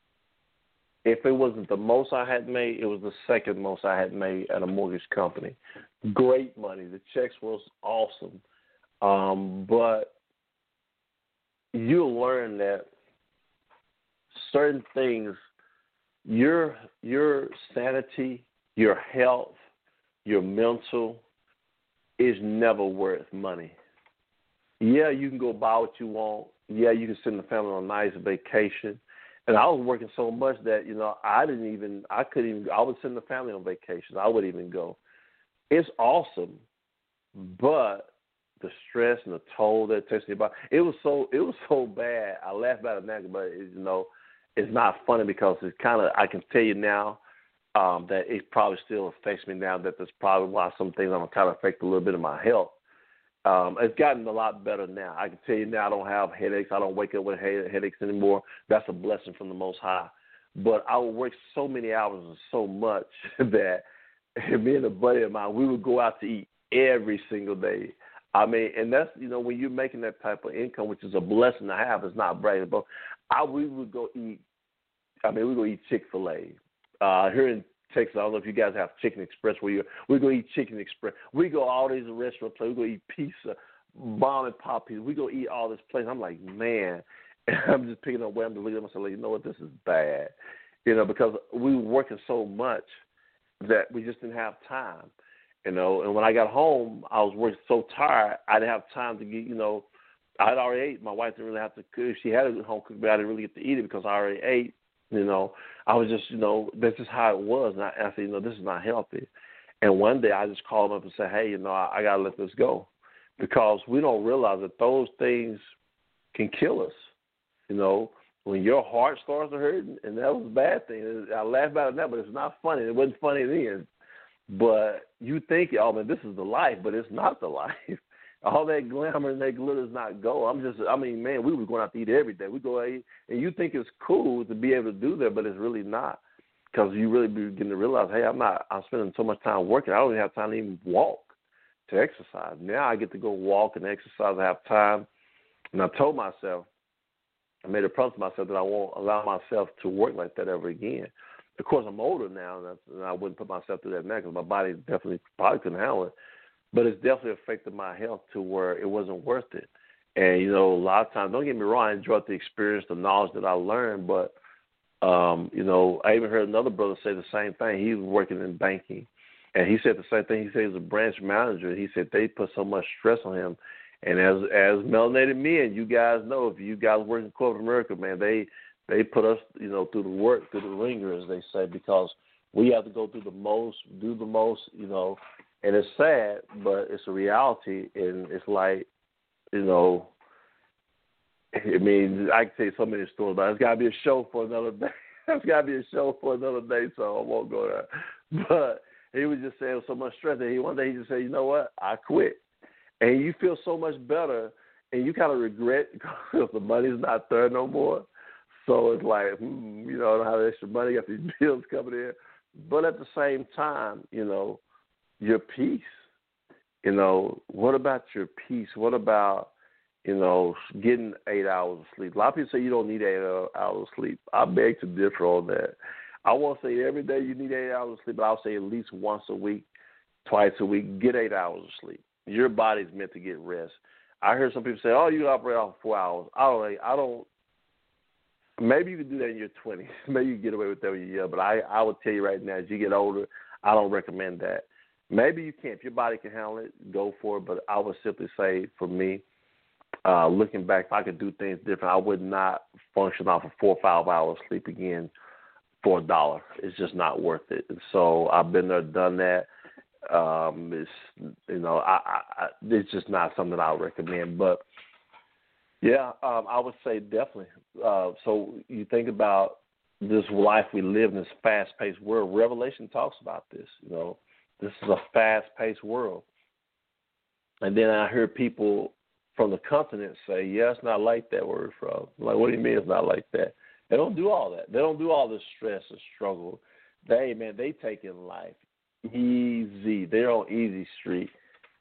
if it wasn't the most I had made, it was the second most I had made at a mortgage company. Great money. The checks was awesome. But you'll learn that certain things, your sanity, your health, your mental is never worth money. Yeah, you can go buy what you want. Yeah, you can send the family on a nice vacation. And I was working so much that, I would send the family on vacation. I wouldn't even go. It's awesome, but the stress and the toll that it takes me about, it was so bad. I laugh about it now, but it's not funny because it's I can tell you now that it probably still affects me now. That's probably why some things I'm kind of affect a little bit of my health. It's gotten a lot better now. I can tell you now I don't have headaches. I don't wake up with headaches anymore. That's a blessing from the Most High. But I would work so many hours and so much that me and a buddy of mine, we would go out to eat every single day. I mean, and that's, when you're making that type of income, which is a blessing to have, it's not bragging, but we would go eat, we go eat Chick-fil-A. Here in Texas, I don't know if you guys have Chicken Express we go eat Chicken Express. We go all these restaurant places. We go eat pizza, mom and pop pizza. We go eat all this place. I'm like, man, and I'm just picking up where I'm looking at myself like, you know what, this is bad. Because we were working so much that we just didn't have time. And when I got home, I was working so tired, I didn't have time to get, I had already ate. My wife didn't really have to cook. She had it home cooked, but I didn't really get to eat it because I already ate. I was just, that's just how it was. And I said, this is not healthy. And one day I just called him up and said, hey, I got to let this go because we don't realize that those things can kill us. When your heart starts to hurt, and that was a bad thing. I laugh about it now, but it's not funny. It wasn't funny then. But you think, oh, man, this is the life, but it's not the life. All that glamour and that glitter is not gold. Man, we were going out to eat every day. We go out, and you think it's cool to be able to do that, but it's really not because you really begin to realize, hey, I'm spending so much time working. I don't even have time to even walk to exercise. Now I get to go walk and exercise. I have time. And I told myself, I made a promise to myself that I won't allow myself to work like that ever again. Of course, I'm older now, and I wouldn't put myself through that now because my body definitely probably couldn't handle it. But it's definitely affected my health to where it wasn't worth it. And, a lot of times, don't get me wrong, I enjoyed the experience, the knowledge that I learned. But, I even heard another brother say the same thing. He was working in banking. And he said the same thing. He said he was a branch manager. He said they put so much stress on him. And as melanated men, you guys know, if you guys work in corporate America, man, they put us, through the work, through the ringer, as they say, because we have to go through the most, do the most, and it's sad, but it's a reality, and it's like, I can tell you so many stories, but it's got to be a show for another day. It's got to be a show for another day, so I won't go there. But he was just saying so much stress that one day he just said, you know what, I quit. And you feel so much better, and you kind of regret because the money's not there no more. So it's like, I don't have extra money, got these bills coming in. But at the same time, your peace. What about your peace? What about, getting 8 hours of sleep? A lot of people say you don't need 8 hours of sleep. I beg to differ on that. I won't say every day you need 8 hours of sleep, but I'll say at least once a week, twice a week, get 8 hours of sleep. Your body's meant to get rest. I heard some people say, oh, you operate off 4 hours. I don't. Maybe you can do that in your 20s. Maybe you can get away with that when you're young. But I would tell you right now, as you get older, I don't recommend that. Maybe you can. If your body can handle it, go for it. But I would simply say, for me, looking back, if I could do things different, I would not function off of 4 or 5 hours sleep again for $1. It's just not worth it. And so I've been there, done that. It's just not something I would recommend. But yeah, I would say definitely. So you think about this life we live in, this fast-paced world. Revelation talks about this. This is a fast-paced world. And then I hear people from the continent say, yeah, it's not like that where we're from. I'm like, what do you mean it's not like that? They don't do all that. They don't do all this stress and struggle. They take in life easy. They're on easy street.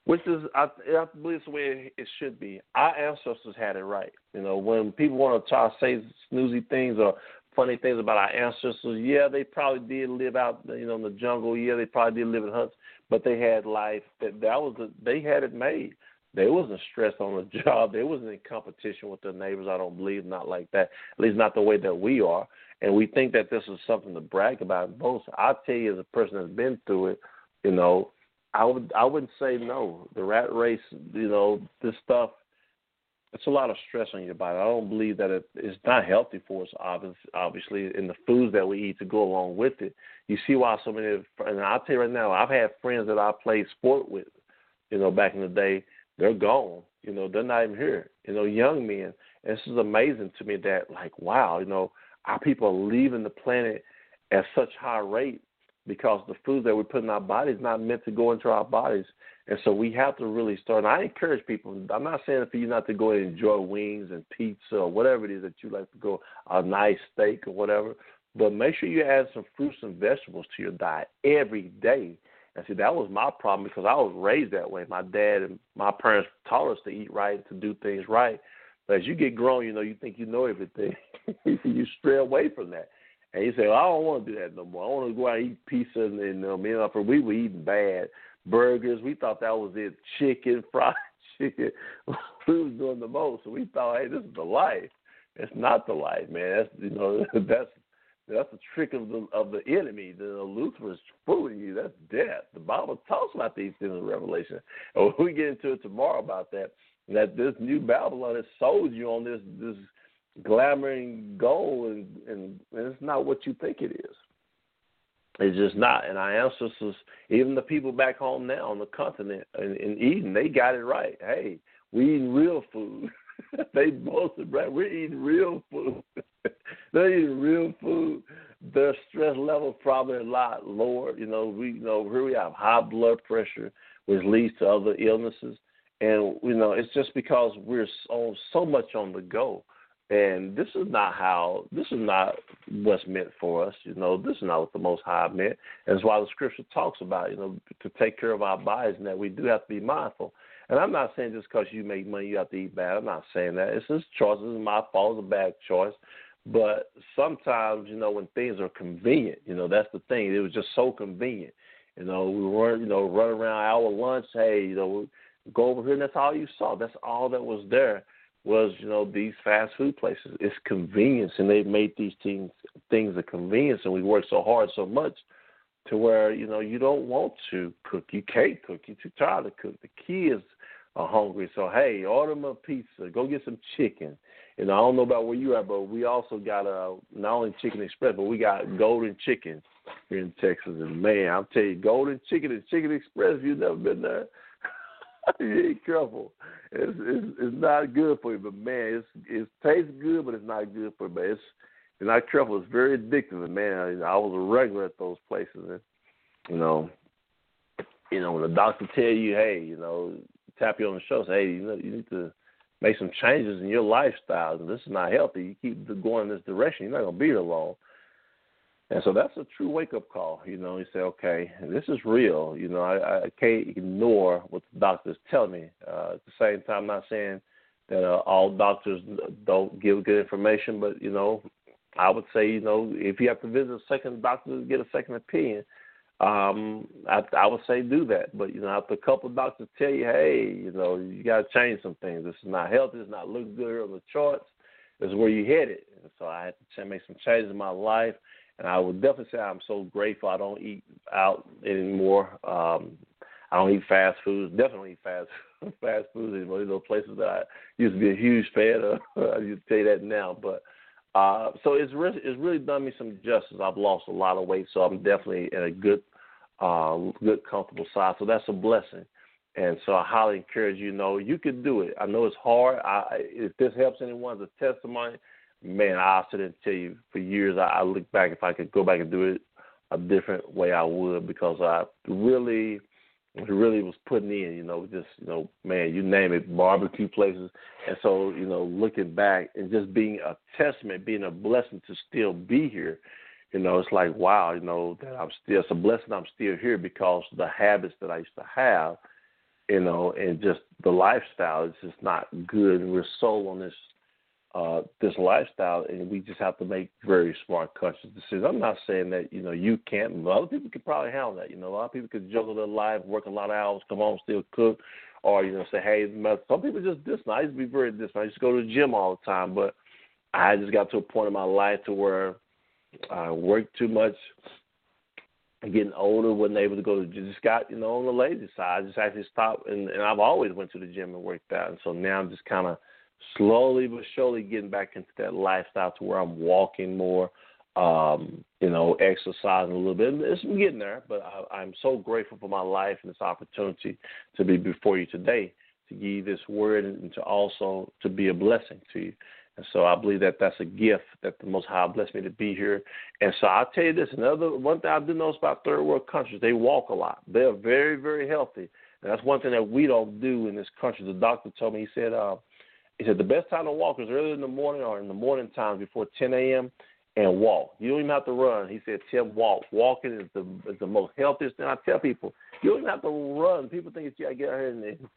Which is, I believe it's the way it should be. Our ancestors had it right. You know, when people want to try to say snoozy things or funny things about our ancestors, yeah, they probably did live out, in the jungle. Yeah, they probably did live in huts, but they had life. They had it made. They wasn't stressed on the job. They wasn't in competition with their neighbors. I don't believe, not like that. At least not the way that we are. And we think that this is something to brag about. Both, I'll tell you, as a person that's been through it, I wouldn't say no. The rat race, this stuff, it's a lot of stress on your body. I don't believe that it's not healthy for us, obviously, in the foods that we eat to go along with it. You see why so many, and I'll tell you right now, I've had friends that I played sport with, back in the day. They're gone. They're not even here. Young men. And this is amazing to me that, like, wow, our people are leaving the planet at such high rate because the food that we put in our bodies is not meant to go into our bodies. And so we have to really start. And I encourage people, I'm not saying for you not to go and enjoy wings and pizza or whatever it is that you like to go, a nice steak or whatever, but make sure you add some fruits and vegetables to your diet every day. And see, that was my problem because I was raised that way. My dad and my parents taught us to eat right, to do things right. But as you get grown, you think you know everything. You stray away from that. And you say, well, I don't want to do that no more. I want to go out and eat pizza. And me and my friend, we were eating bad. Burgers, we thought that was it. Chicken, fried chicken. We was doing the most. So we thought, hey, this is the life. It's not the life, man. That's the trick of the enemy. Lucifer is fooling you. That's death. The Bible talks about these things in Revelation. And we get into it tomorrow about that this new Babylon has sold you on this glamoring goal, and it's not what you think it is. It's just not. And our ancestors, even the people back home now on the continent in Eden, they got it right. Hey, we eating real food. They boasted, right? We're eating real food. They're eating real food. Their stress level probably a lot lower. Here we have high blood pressure, which leads to other illnesses. And, it's just because we're so much on the go. And this is not what's meant for us. This is not what the Most High meant. And that's why the Scripture talks about, to take care of our bodies and that we do have to be mindful. And I'm not saying just because you make money you have to eat bad. I'm not saying that. It's his choice. It's my fault. It's a bad choice. But sometimes, when things are convenient, that's the thing. It was just so convenient. We weren't, run around our lunch. Hey, go over here, and that's all you saw. That's all that was there was, these fast food places. It's convenience, and they've made these things a convenience, and we work so hard so much to where, you don't want to cook. You can't cook. You're too tired to cook. The kids are hungry. So, hey, order them a pizza. Go get some chicken. I don't know about where you are, but we also got not only Chicken Express, but we got Golden Chicken here in Texas. And, man, I'll tell you, Golden Chicken and Chicken Express, if you've never been there, you ain't careful. It's not good for you, but, man, it tastes good, but it's not good for you. But if you're not careful, it's very addictive. And, man, I was a regular at those places. And, when the doctor tell you, hey, tap you on the shoulder, say, hey, you need to make some changes in your lifestyle. And this is not healthy. You keep going in this direction, you're not going to be here long. And so that's a true wake-up call. You say, okay, this is real. I can't ignore what the doctors tell me. At the same time, I'm not saying that all doctors don't give good information, but, I would say, if you have to visit a second doctor to get a second opinion, I would say do that. But, after a couple of doctors tell you, hey, you got to change some things. This is not healthy. It's not looking good on the charts. This is where you headed. And so I had to make some changes in my life. And I would definitely say I'm so grateful I don't eat out anymore. I don't eat fast foods. Definitely eat fast foods anymore. Those places that I used to be a huge fan of. I used to tell you that now. But so it's really done me some justice. I've lost a lot of weight, so I'm definitely in a good, comfortable size. So that's a blessing. And so I highly encourage you, you can do it. I know it's hard. If this helps anyone as a testimony, man, I'll sit and tell you for years, I look back, if I could go back and do it a different way, I would, because I really was putting in, man, you name it, barbecue places. And so, looking back and just being a testament, being a blessing to still be here, it's like, wow, that it's a blessing I'm still here because the habits that I used to have, and just the lifestyle is just not good. And we're sold on this lifestyle, and we just have to make very smart, conscious decisions. I'm not saying that, you can't. Other people could probably handle that. A lot of people could juggle their life, work a lot of hours, come home, still cook, or, say, hey, some people just disciplined. I used to be very disciplined. I used to go to the gym all the time, but I just got to a point in my life to where I worked too much. Getting older, wasn't able to go to, just got, on the lazy side. I just actually stopped, and I've always went to the gym and worked out. And so now I'm just kind of slowly but surely getting back into that lifestyle to where I'm walking more, exercising a little bit. It's getting there, but I'm so grateful for my life and this opportunity to be before you today, to give you this word and to also to be a blessing to you. And so I believe that that's a gift that the Most High blessed me to be here. And so I'll tell you this, one thing I do notice about third world countries, they walk a lot. They're very, very healthy. And that's one thing that we don't do in this country. The doctor told me, he said the best time to walk is early in the morning or in the morning times before 10 a.m. and walk. You don't even have to run. He said, Tim, walk. Walking is the most healthiest thing. I tell people, you don't even have to run. People think you got to get out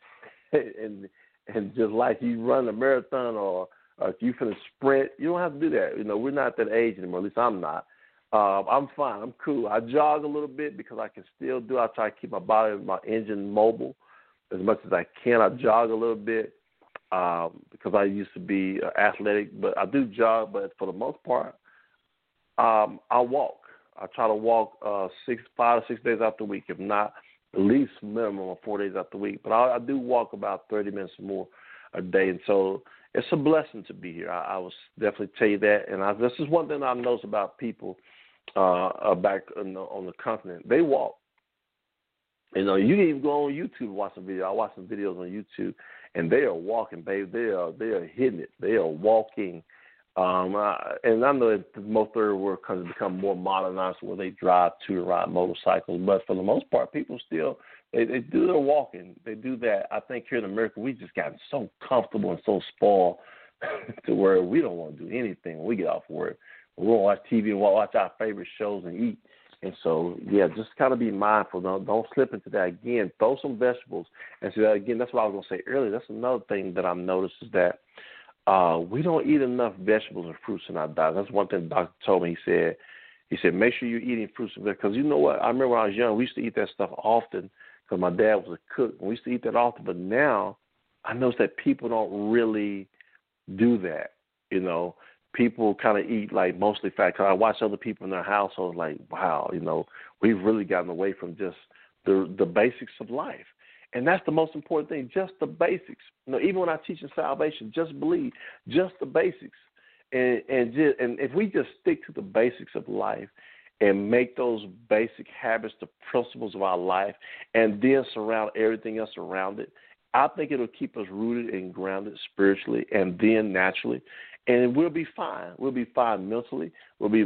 here and just like you run a marathon or if you finna sprint, you don't have to do that. We're not that age anymore. At least I'm not. I'm fine. I'm cool. I jog a little bit because I can still do. I try to keep my body, my engine mobile as much as I can. I jog a little bit because I used to be athletic, but I do jog. But for the most part, I walk. I try to walk 5 to 6 days out the week, if not at least minimum of 4 days out the week. But I do walk about 30 minutes or more a day, and so it's a blessing to be here. I will definitely tell you that. And this is one thing I notice about people back on the continent. They walk. You can even go on YouTube and watch some videos. I watch some videos on YouTube, and they are walking, babe. They are hitting it. They are walking. And I know that most third world countries become more modernized where they drive to ride motorcycles. But for the most part, people still – they do their walking. They do that. I think here in America, we've just gotten so comfortable and so spoiled to where we don't want to do anything when we get off work. We want to watch TV and watch our favorite shows and eat. And so, just kind of be mindful. Don't slip into that again. Throw some vegetables. And so, again, that's what I was going to say earlier. That's another thing that I've noticed is that we don't eat enough vegetables and fruits in our diet. That's one thing the doctor told me. He said, make sure you're eating fruits and vegetables. Because you know what? I remember when I was young, we used to eat that stuff often. Because my dad was a cook, and we used to eat that often. But now I notice that people don't really do that. People kind of eat like mostly fat. Because I watch other people in their households like, wow, we've really gotten away from just the basics of life. And that's the most important thing, just the basics. Even when I teach in salvation, just believe, just the basics. And if we just stick to the basics of life, and make those basic habits the principles of our life and then surround everything else around it, I think it'll keep us rooted and grounded spiritually and then naturally. And we'll be fine. We'll be fine mentally. We'll be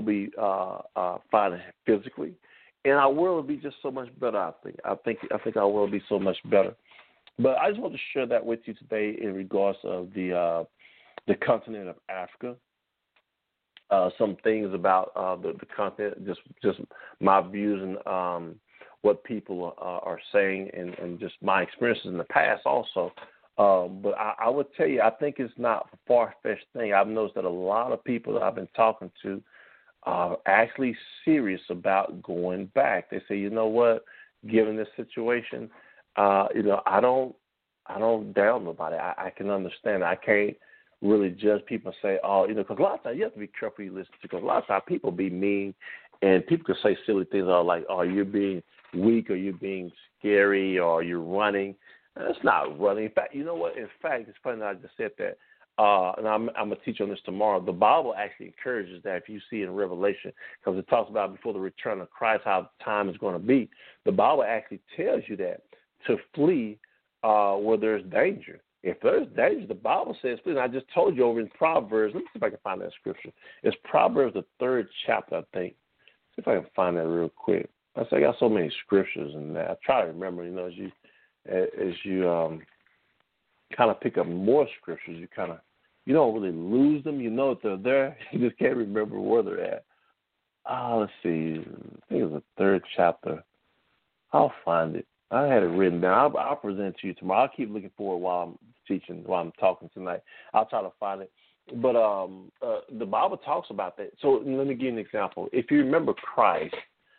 fine physically. And our world will be just so much better, I think. I think our world will be so much better. But I just want to share that with you today in regards of the continent of Africa. Some things about the content, just my views and what people are saying and just my experiences in the past also. But I would tell you, I think it's not a far-fetched thing. I've noticed that a lot of people that I've been talking to are actually serious about going back. They say, you know what, given this situation, I don't doubt nobody. I can understand. I can't really judge people and say, because a lot of times you have to be careful you listen to, because a lot of times people be mean and people can say silly things like, you're being weak or you're being scary or you're running. That's not running. In fact, you know what? In fact, it's funny that I just said that. And I'm going to teach on this tomorrow. The Bible actually encourages that if you see in Revelation, because it talks about before the return of Christ how time is going to be. The Bible actually tells you that to flee where there's danger. If there's danger, the Bible says, please, I just told you over in Proverbs. Let me see if I can find that scripture. It's Proverbs, the 3rd chapter, I think. See if I can find that real quick. I got so many scriptures in that. I try to remember, as you kind of pick up more scriptures, you don't really lose them. You know that they're there. You just can't remember where they're at. Let's see. I think it's the 3rd chapter. I'll find it. I had it written down. I'll present it to you tomorrow. I'll keep looking for it while I'm teaching, while I'm talking tonight. I'll try to find it. But the Bible talks about that. So let me give you an example. If you remember Christ,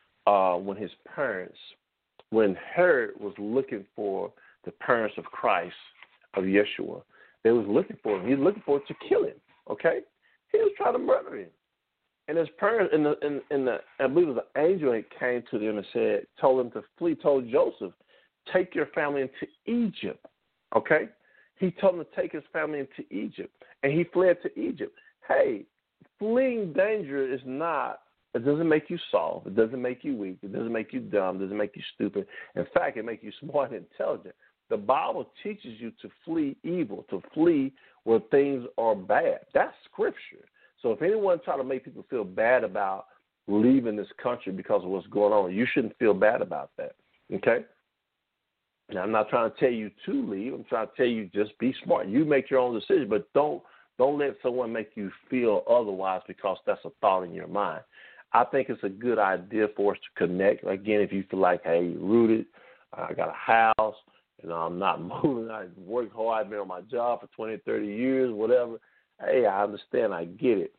when Herod was looking for the parents of Christ, of Yeshua, they was looking for him. He was looking for to kill him. Okay, he was trying to murder him. And his parents, I believe it was an angel that came to them and told him to flee. Told Joseph, take your family into Egypt. Okay, he told him to take his family into Egypt, and he fled to Egypt. Hey, fleeing danger is not. It doesn't make you soft. It doesn't make you weak. It doesn't make you dumb. It doesn't make you stupid. In fact, it makes you smart and intelligent. The Bible teaches you to flee evil, to flee where things are bad. That's scripture. So if anyone try to make people feel bad about leaving this country because of what's going on, you shouldn't feel bad about that, okay? Now, I'm not trying to tell you to leave. I'm trying to tell you just be smart. You make your own decision, but don't let someone make you feel otherwise because that's a thought in your mind. I think it's a good idea for us to connect. Again, if you feel like, hey, you're rooted, I got a house, I'm not moving, I work hard, I've been on my job for 20, 30 years, whatever. Hey, I understand, I get it,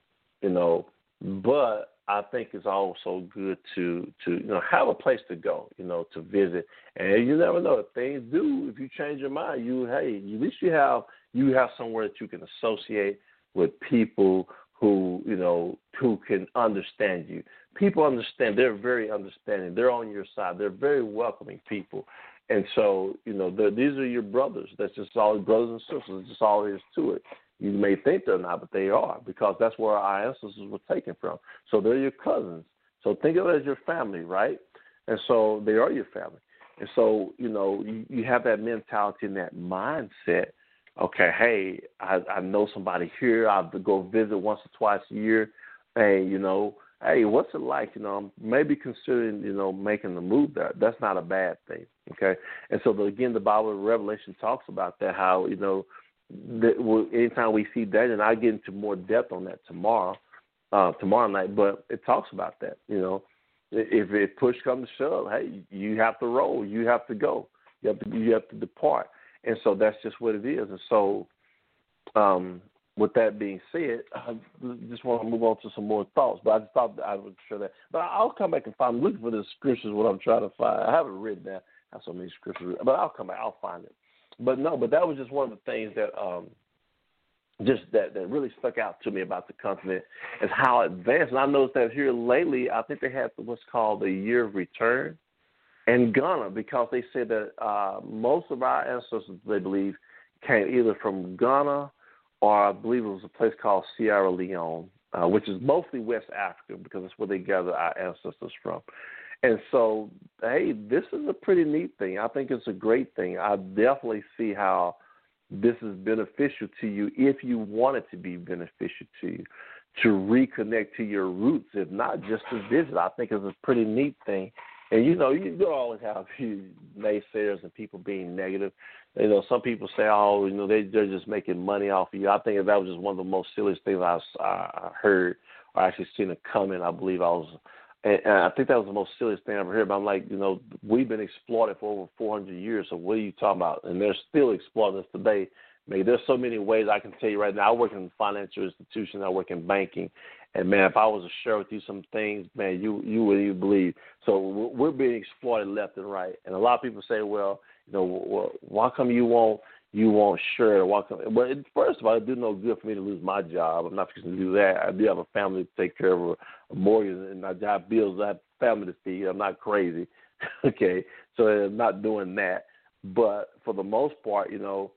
but I think it's also good to have a place to go, to visit. And you never know, if things if you change your mind, at least you have somewhere that you can associate with people who can understand you. People understand, they're very understanding, they're on your side, they're very welcoming people. And so, these are your brothers. That's just all, brothers and sisters. That's just all there is to it. You may think they're not, but they are, because that's where our ancestors were taken from. So they're your cousins. So think of it as your family, right? And so they are your family. And so, you have that mentality and that mindset. Okay, hey, I know somebody here. I have to go visit once or twice a year. Hey, hey, what's it like? Maybe considering, making the move there. That's not a bad thing, okay? And so, again, the Bible of Revelation talks about that, how, anytime we see that, and I'll get into more depth on that tomorrow night, but it talks about that, If push comes to shove, hey, you have to roll. You have to go. You have to depart. And so that's just what it is. And so with that being said, I just want to move on to some more thoughts. But I just thought I would share that. But I'll come back and find. I'm looking for the scriptures, what I'm trying to find. I haven't written that. I have so many scriptures. But I'll come back. I'll find it. But that was just one of the things that that really stuck out to me about the continent is how advanced. And I noticed that here lately, I think they had what's called the Year of Return in Ghana, because they said that most of our ancestors, they believe, came either from Ghana or I believe it was a place called Sierra Leone, which is mostly West Africa, because that's where they gather our ancestors from. And so, hey, this is a pretty neat thing. I think it's a great thing. I definitely see how this is beneficial to you if you want it to be beneficial to you, to reconnect to your roots, if not just to visit. I think it's a pretty neat thing. And, you always have naysayers and people being negative. Some people say, they're just making money off of you. I think that was just one of the most silliest things I heard, or actually seen a comment. I believe and I think that was the most silliest thing I ever heard. But I'm like, we've been exploited for over 400 years, so what are you talking about? And they're still exploiting us today. Man, there's so many ways I can tell you right now. I work in financial institutions. I work in banking. And, man, if I was to share with you some things, man, you wouldn't even believe. So we're being exploited left and right. And a lot of people say, well, why come you won't share? Well, first of all, it do no good for me to lose my job. I'm not going to do that. I do have a family to take care of, a mortgage, and I have bills. I have family to feed. I'm not crazy, okay? So I'm not doing that. But for the most part,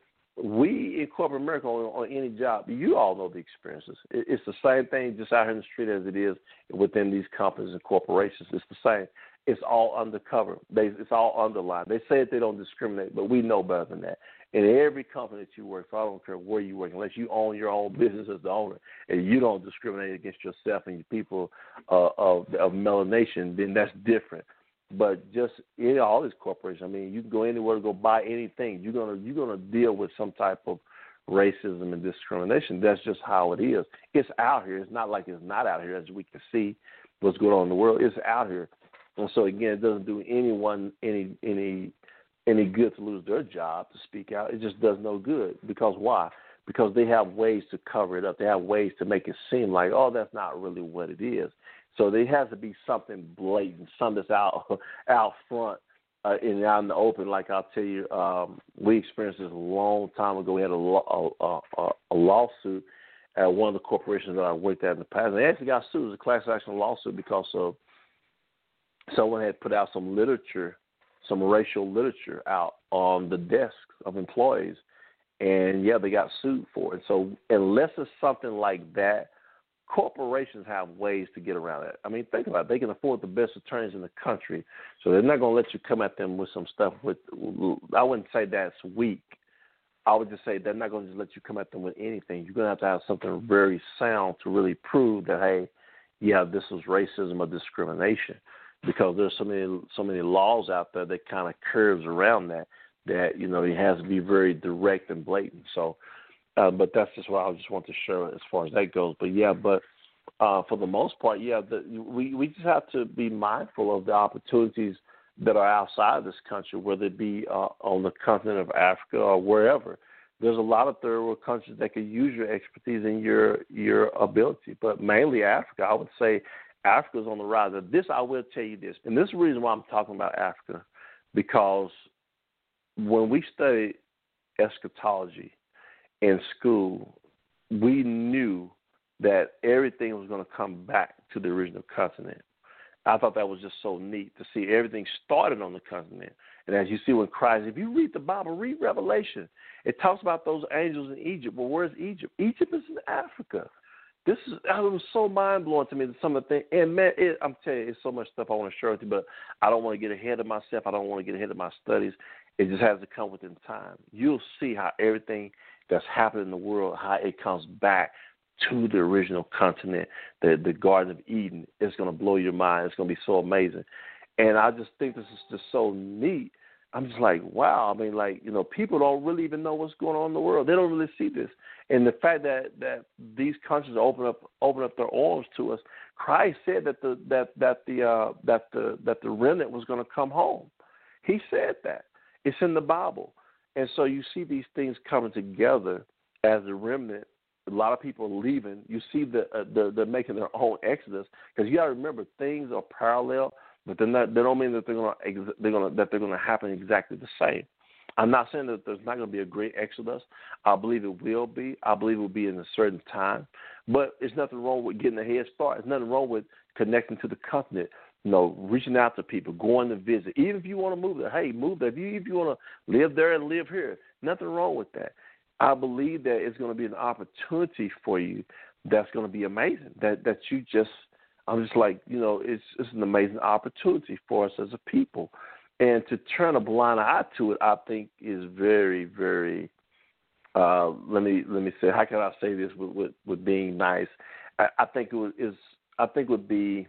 we in corporate America on any job, you all know the experiences. It's the same thing just out here in the street as it is within these companies and corporations. It's the same. It's all undercover. It's all underlined. They say that they don't discriminate, but we know better than that. In every company that you work for, I don't care where you work, unless you own your own business as the owner, and you don't discriminate against yourself and your people of melanation, then that's different. But just in all these corporations, I mean, you can go anywhere to go buy anything. You're gonna deal with some type of racism and discrimination. That's just how it is. It's out here. It's not like it's not out here, as we can see what's going on in the world. It's out here. And so again, it doesn't do anyone any any good to lose their job to speak out. It just does no good. Because why? Because they have ways to cover it up. They have ways to make it seem like, oh, that's not really what it is. So there has to be something blatant, something that's out front and out in the open. Like I'll tell you, we experienced this a long time ago. We had a lawsuit at one of the corporations that I worked at in the past. And they actually got sued. It was a class action lawsuit because of someone had put out some literature, some racial literature out on the desks of employees. And, yeah, they got sued for it. So unless it's something like that, corporations have ways to get around it. I mean, think about it. They can afford the best attorneys in the country, so they're not going to let you come at them with some stuff with – I wouldn't say that's weak. I would just say they're not going to just let you come at them with anything. You're going to have something very sound to really prove that, hey, yeah, this was racism or discrimination, because there's so many laws out there that kind of curves around that, you know, it has to be very direct and blatant. So, but that's just what I just want to show as far as that goes. But, yeah, for the most part, yeah, we just have to be mindful of the opportunities that are outside of this country, whether it be on the continent of Africa or wherever. There's a lot of third world countries that could use your expertise and your ability, but mainly Africa. I would say Africa's on the rise. This, I will tell you this, and this is the reason why I'm talking about Africa, because when we studied eschatology in school, we knew that everything was going to come back to the original continent. I thought that was just so neat to see everything started on the continent. And as you see when Christ, if you read the Bible, read Revelation, it talks about those angels in Egypt. Well, where's Egypt? Egypt is in Africa. It was so mind-blowing to me, some of the things. And, man, I'm telling you, it's so much stuff I want to share with you, but I don't want to get ahead of myself. I don't want to get ahead of my studies. It just has to come within time. You'll see how everything that's happened in the world, how it comes back to the original continent, the Garden of Eden. It's going to blow your mind. It's going to be so amazing. And I just think this is just so neat. I'm just like, wow. I mean, like, you know, people don't really even know what's going on in the world. They don't really see this. And the fact that these countries open up their arms to us, Christ said that the remnant was going to come home. He said that. It's in the Bible. And so you see these things coming together as a remnant. A lot of people are leaving. You see they're making their own exodus, because you got to remember, things are parallel, but they don't mean that they're going to happen exactly the same. I'm not saying that there's not going to be a great exodus. I believe it will be. I believe it will be in a certain time. But there's nothing wrong with getting a head start. There's nothing wrong with connecting to the continent. You know, reaching out to people, going to visit. Even if you want to move there, hey, move there. If you want to live there and live here, nothing wrong with that. I believe that it's going to be an opportunity for you that's going to be amazing. That you just, I'm just like, you know, it's an amazing opportunity for us as a people. And to turn a blind eye to it, I think is very, very, let me say, how can I say this with being nice? I think it would be,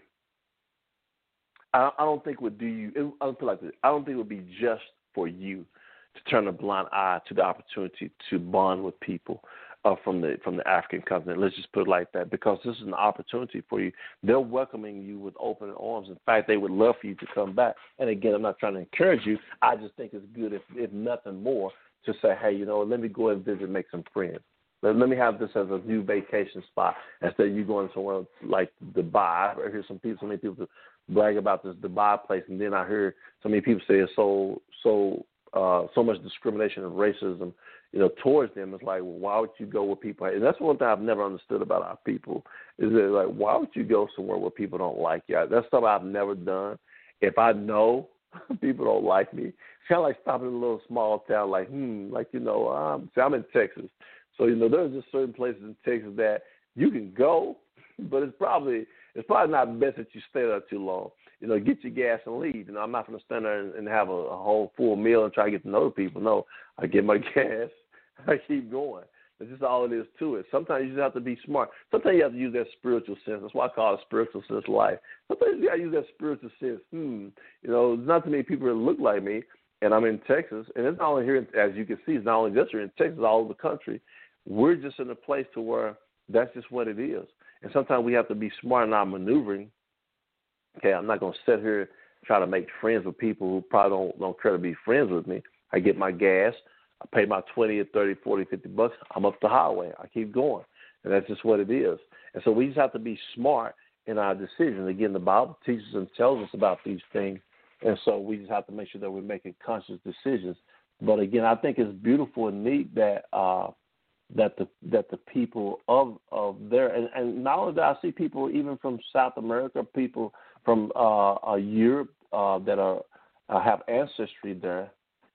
I don't think it would do you, I don't feel like this. I don't think it would be just for you to turn a blind eye to the opportunity to bond with people from the African continent. Let's just put it like that, because this is an opportunity for you. They're welcoming you with open arms. In fact, they would love for you to come back. And again, I'm not trying to encourage you. I just think it's good, if nothing more, to say, hey, you know, let me go and visit and make some friends. Let me have this as a new vacation spot instead of you going somewhere like Dubai. I hear so many people brag about this Dubai place, and then I hear so many people say it's so much discrimination and racism, you know, towards them. It's like, well, why would you go where people? And that's one thing I've never understood about our people, is that, like, why would you go somewhere where people don't like you? That's something I've never done. If I know people don't like me, it's kind of like stopping in a little small town, like, you know, see, I'm in Texas. So, you know, there's just certain places in Texas that you can go, but it's probably not best that you stay there too long. You know, get your gas and leave. You know, I'm not going to stand there and have a whole full meal and try to get to know people. No, I get my gas, I keep going. That's just all it is to it. Sometimes you just have to be smart. Sometimes you have to use that spiritual sense. That's why I call it spiritual sense life. Sometimes you got to use that spiritual sense. You know, there's not too many people that look like me, and I'm in Texas. And it's not only here, as you can see, it's not only just here in Texas, all over the country. We're just in a place to where that's just what it is. And sometimes we have to be smart in our maneuvering. Okay, I'm not going to sit here try to make friends with people who probably don't care to be friends with me. I get my gas. I pay my 20 or 30, 40, 50 bucks. I'm up the highway. I keep going. And that's just what it is. And so we just have to be smart in our decisions. Again, the Bible teaches and tells us about these things. And so we just have to make sure that we're making conscious decisions. But again, I think it's beautiful and neat that that the people of there, and not only do I see people even from South America, people from Europe that have ancestry there,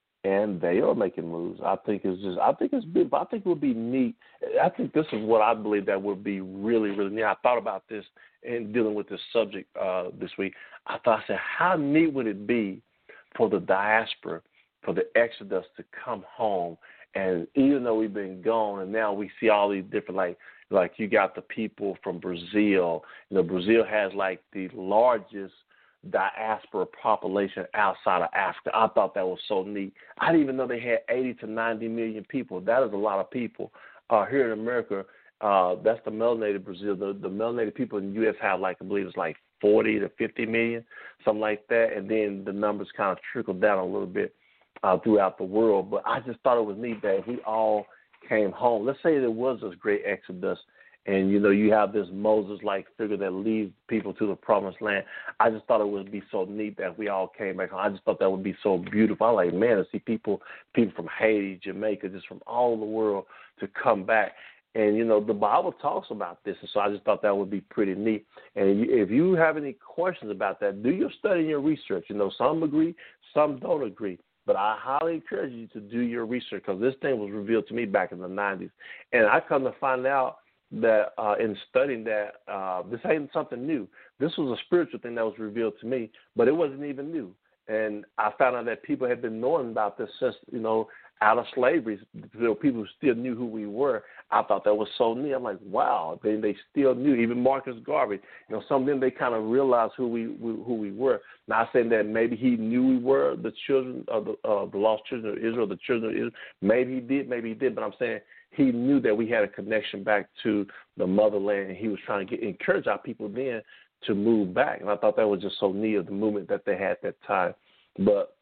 and they are making moves. I think it's beautiful. I think it would be neat. I think this is what I believe that would be really, really neat. I thought about this in dealing with this subject this week. I said, how neat would it be for the diaspora, for the Exodus to come home? And even though we've been gone, and now we see all these different, like you got the people from Brazil. Brazil has like the largest diaspora population outside of Africa. I thought that was so neat. I didn't even know they had 80 to 90 million people. That is a lot of people. Here in America, that's the melanated Brazil. The melanated people in the U.S. have I believe it's 40 to 50 million, something like that. And then the numbers kind of trickle down a little bit throughout the world. But I just thought it was neat that we all came home. Let's say there was this great exodus, and you have this Moses-like figure that leads people to the promised land. I just thought it would be so neat that we all came back home. I just thought that would be so beautiful. I'm like, man, to see people from Haiti, Jamaica, just from all over the world to come back. And, the Bible talks about this, and so I just thought that would be pretty neat. And if you have any questions about that, do your study and your research. Some agree, some don't agree. But I highly encourage you to do your research, because this thing was revealed to me back in the 90s. And I come to find out that in studying that this ain't something new. This was a spiritual thing that was revealed to me, but it wasn't even new. And I found out that people had been knowing about this since, out of slavery. People still knew who we were. I thought that was so neat. I'm like, wow, they still knew. Even Marcus Garvey, some of them, they kind of realized who we were. Not saying that maybe he knew we were the children of the lost children of Israel, the children of Israel. Maybe he did. But I'm saying he knew that we had a connection back to the motherland, and he was trying to encourage our people then to move back. And I thought that was just so neat of the movement that they had at that time. But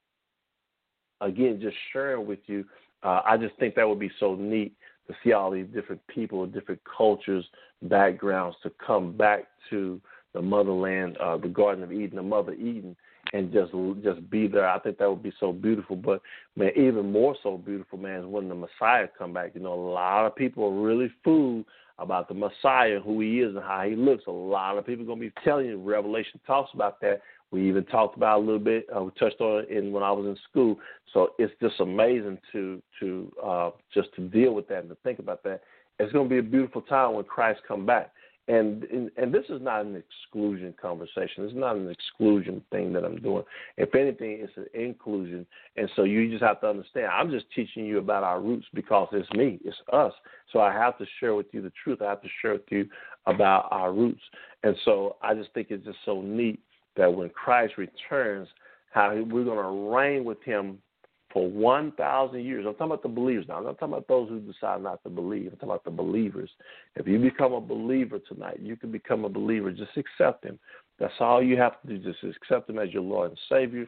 again, just sharing with you, I just think that would be so neat to see all these different people, different cultures, backgrounds to come back to the motherland, the Garden of Eden, the Mother Eden, and just be there. I think that would be so beautiful. But, man, even more so beautiful, man, is when the Messiah come back. A lot of people are really fooled about the Messiah, who he is and how he looks. A lot of people are going to be telling you. Revelation talks about that. We even talked about it a little bit. We touched on it when I was in school. So it's just amazing to just to deal with that and to think about that. It's going to be a beautiful time when Christ come back. And this is not an exclusion conversation. It's not an exclusion thing that I'm doing. If anything, it's an inclusion. And so you just have to understand, I'm just teaching you about our roots because it's me. It's us. So I have to share with you the truth. I have to share with you about our roots. And so I just think it's just so neat that when Christ returns, how we're going to reign with him for 1,000 years. I'm talking about the believers now. I'm not talking about those who decide not to believe. I'm talking about the believers. If you become a believer tonight, you can become a believer. Just accept him. That's all you have to do. Just accept him as your Lord and Savior.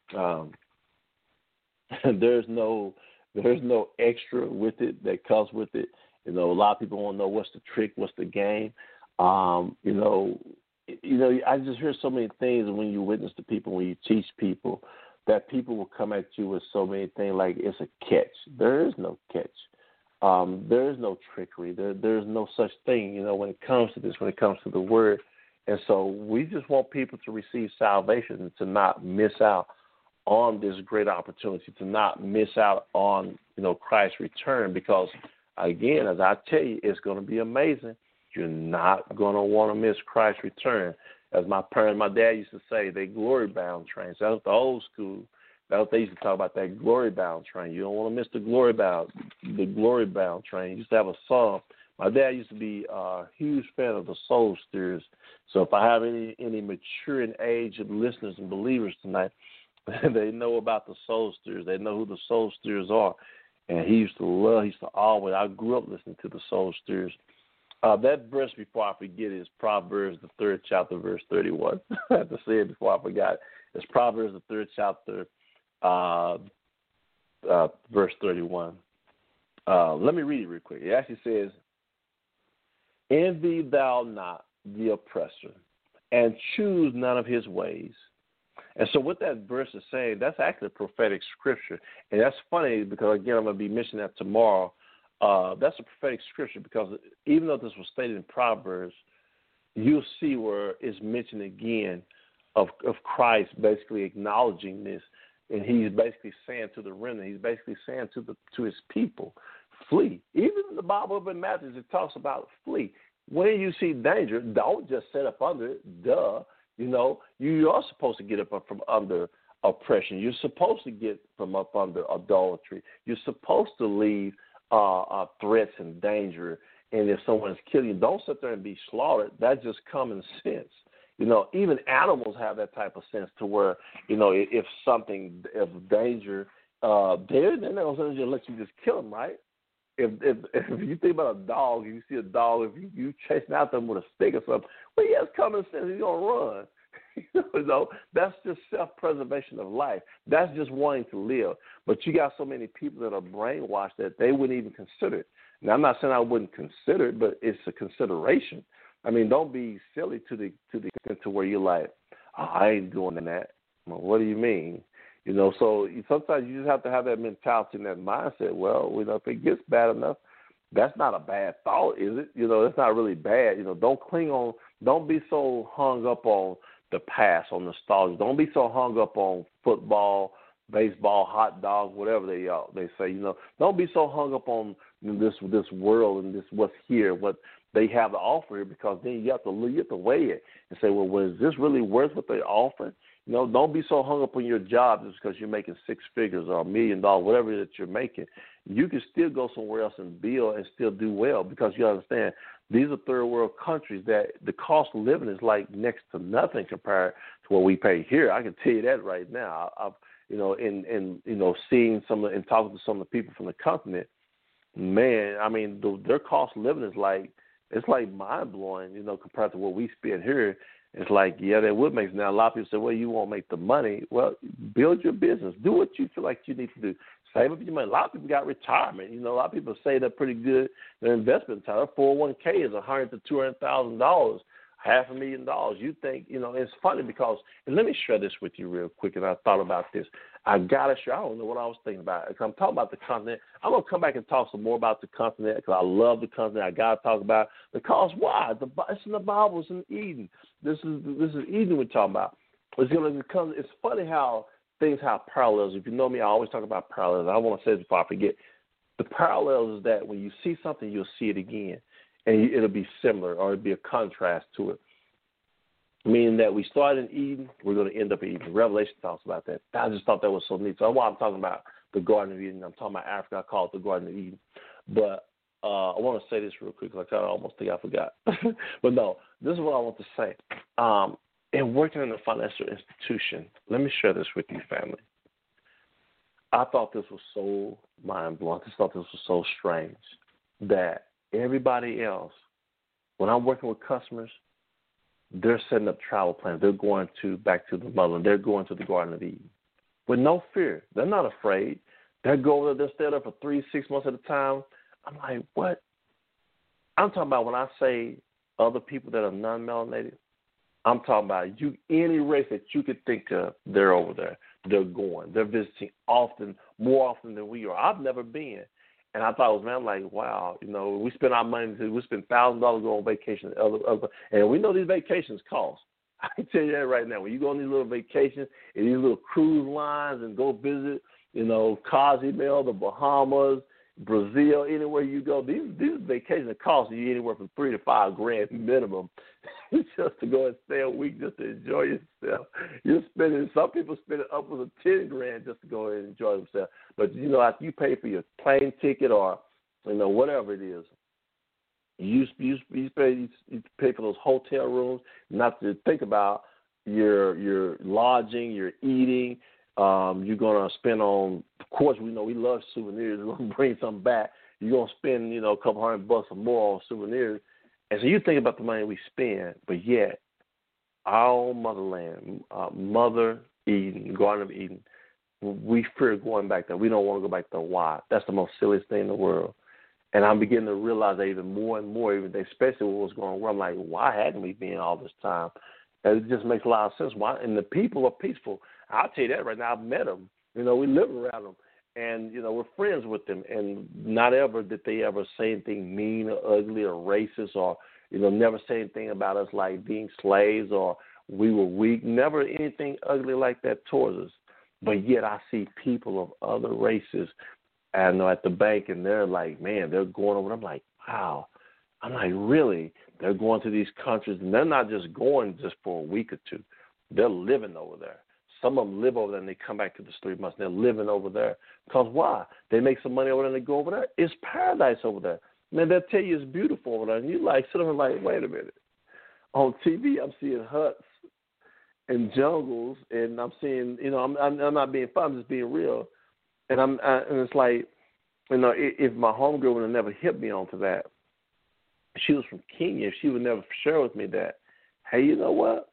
There's no extra with it that comes with it. A lot of people want to know what's the trick, what's the game. I just hear so many things when you witness to people, when you teach people, that people will come at you with so many things like it's a catch. There is no catch. There is no trickery. There's no such thing, when it comes to this, when it comes to the word. And so we just want people to receive salvation and to not miss out on this great opportunity, to not miss out on, Christ's return, because, again, as I tell you, it's going to be amazing. You're not going to want to miss Christ's return. As my dad used to say, they glory-bound trains. That was the old school. That's what they used to talk about, that glory-bound train. You don't want to miss the glory-bound train. He used to have a song. My dad used to be a huge fan of the Soul Stirrers. So if I have any maturing age of listeners and believers tonight, they know about the Soul Stirrers. They know who the Soul Stirrers are. And he used to always, I grew up listening to the Soul Stirrers. That verse, before I forget, is Proverbs, the 3rd chapter, verse 31. I have to say it before I forgot. It's Proverbs, the 3rd chapter, verse 31. Let me read it real quick. It actually says, "Envy thou not the oppressor, and choose none of his ways." And so what that verse is saying, that's actually a prophetic scripture. And that's funny because, again, I'm going to be mentioning that tomorrow. That's a prophetic scripture because even though this was stated in Proverbs, you'll see where it's mentioned again of Christ basically acknowledging this. And he's basically saying to the remnant, he's basically saying to his people, flee. Even in the Bible of Matthew, it talks about flee. When you see danger, don't just sit up under it. Duh. You know, you are supposed to get up from under oppression. You're supposed to get from up under adultery. You're supposed to leave threats and danger. And if someone is killing you, don't sit there and be slaughtered. That's just common sense. You know, even animals have that type of sense to where, you know, if danger, they're not going to let you just kill them, right? If you think about a dog, you see a dog, if you chasing out them with a stick or something, well, he has common sense. He's going to run. You know, that's just self-preservation of life. That's just wanting to live. But you got so many people that are brainwashed that they wouldn't even consider it. Now, I'm not saying I wouldn't consider it, but it's a consideration. I mean, don't be silly to the extent to where you're like, oh, I ain't doing that. Well, what do you mean? You know, so sometimes you just have to have that mentality and that mindset. Well, you know, if it gets bad enough, that's not a bad thought, is it? You know, it's not really bad. You know, don't be so hung up on the past, on nostalgia. Don't be so hung up on football, baseball, hot dogs, whatever they say. You know, don't be so hung up on this world and this what's here, what they have to offer here, because then you have to weigh it and say, well, is this really worth what they're offering? You know, don't be so hung up on your job just because you're making six figures or $1 million, whatever it is that you're making. You can still go somewhere else and build and still do well, because you understand these are third world countries that the cost of living is like next to nothing compared to what we pay here. I can tell you that right now. I've seeing some and talking to some of the people from the continent, man, I mean, their cost of living is like mind blowing, you know, compared to what we spend here. It's like, yeah, that would make sense. Now, a lot of people say, well, you won't make the money. Well, build your business. Do what you feel like you need to do. Save up your money. A lot of people got retirement. You know, a lot of people say they're pretty good. Their investment time, their 401k is $100,000 to $200,000, $500,000. You think, you know, it's funny because, and let me share this with you real quick, and I thought about this. I got to share. I don't know what I was thinking about. I'm talking about the continent. I'm going to come back and talk some more about the continent because I love the continent. I got to talk about it because why? It's in the Bible. It's in Eden. This is Eden we're talking about. It's funny how things have parallels. If you know me, I always talk about parallels. I want to say this before I forget. The parallels is that when you see something, you'll see it again, and it'll be similar or it'll be a contrast to it. Meaning that we start in Eden, we're going to end up in Eden. Revelation talks about that. I just thought that was so neat. So that's why I'm talking about the Garden of Eden. I'm talking about Africa. I call it the Garden of Eden. But I want to say this real quick because I almost think I forgot. But no, this is what I want to say. In working in a financial institution, let me share this with you, family. I thought this was so mind-blowing. I thought this was so strange that everybody else, when I'm working with customers, they're setting up travel plans. They're going back to the motherland. They're going to the Garden of Eden with no fear. They're not afraid. They're going there. They're staying there for 3-6 months at a time. I'm like, what? I'm talking about when I say other people that are non-melanated, I'm talking about any race that you could think of, they're over there. They're going. They're visiting more often than we are. I've never been. And I thought, I'm like, wow, you know, we spend our money, we spend $1,000 going on vacation, and we know these vacations cost. I can tell you that right now. When you go on these little vacations and these little cruise lines and go visit, you know, Cozumel, the Bahamas, Brazil, anywhere you go, these vacations cost you anywhere from $3,000 to $5,000 minimum just to go and stay a week just to enjoy yourself. Some people spend upwards of $10,000 just to go and enjoy themselves. But you know, after you pay for your plane ticket or you know whatever it is, you pay for those hotel rooms. Not to think about your lodging, your eating. You're gonna spend on. Of course, we know we love souvenirs. We're gonna bring something back. You're gonna spend, you know, a couple $100 or more on souvenirs. And so you think about the money we spend, but yet our own motherland, Mother Eden, Garden of Eden, we fear going back there. We don't want to go back there. Why? That's the most silliest thing in the world. And I'm beginning to realize that even more and more, even especially what was going on. I'm like, why hadn't we been all this time? And it just makes a lot of sense. Why? And the people are peaceful. I'll tell you that right now. I've met them. We live around them. And, we're friends with them. And not ever did they ever say anything mean or ugly or racist or, never say anything about us like being slaves or we were weak. Never anything ugly like that towards us. But yet I see people of other races at the bank, and they're like, man, they're going over. I'm like, wow. I'm like, really? They're going to these countries, and they're not just going just for a week or two. They're living over there. Some of them live over there, and they come back to the 3 months. They're living over there. Because why? They make some money over there, and they go over there. It's paradise over there. Man, they'll tell you it's beautiful over there. And you sit there and wait a minute. On TV, I'm seeing huts and jungles, and I'm seeing, I'm not being fun. I'm just being real. And it's like, if my homegirl would have never hit me onto that, she was from Kenya, she would never share with me that, hey, you know what?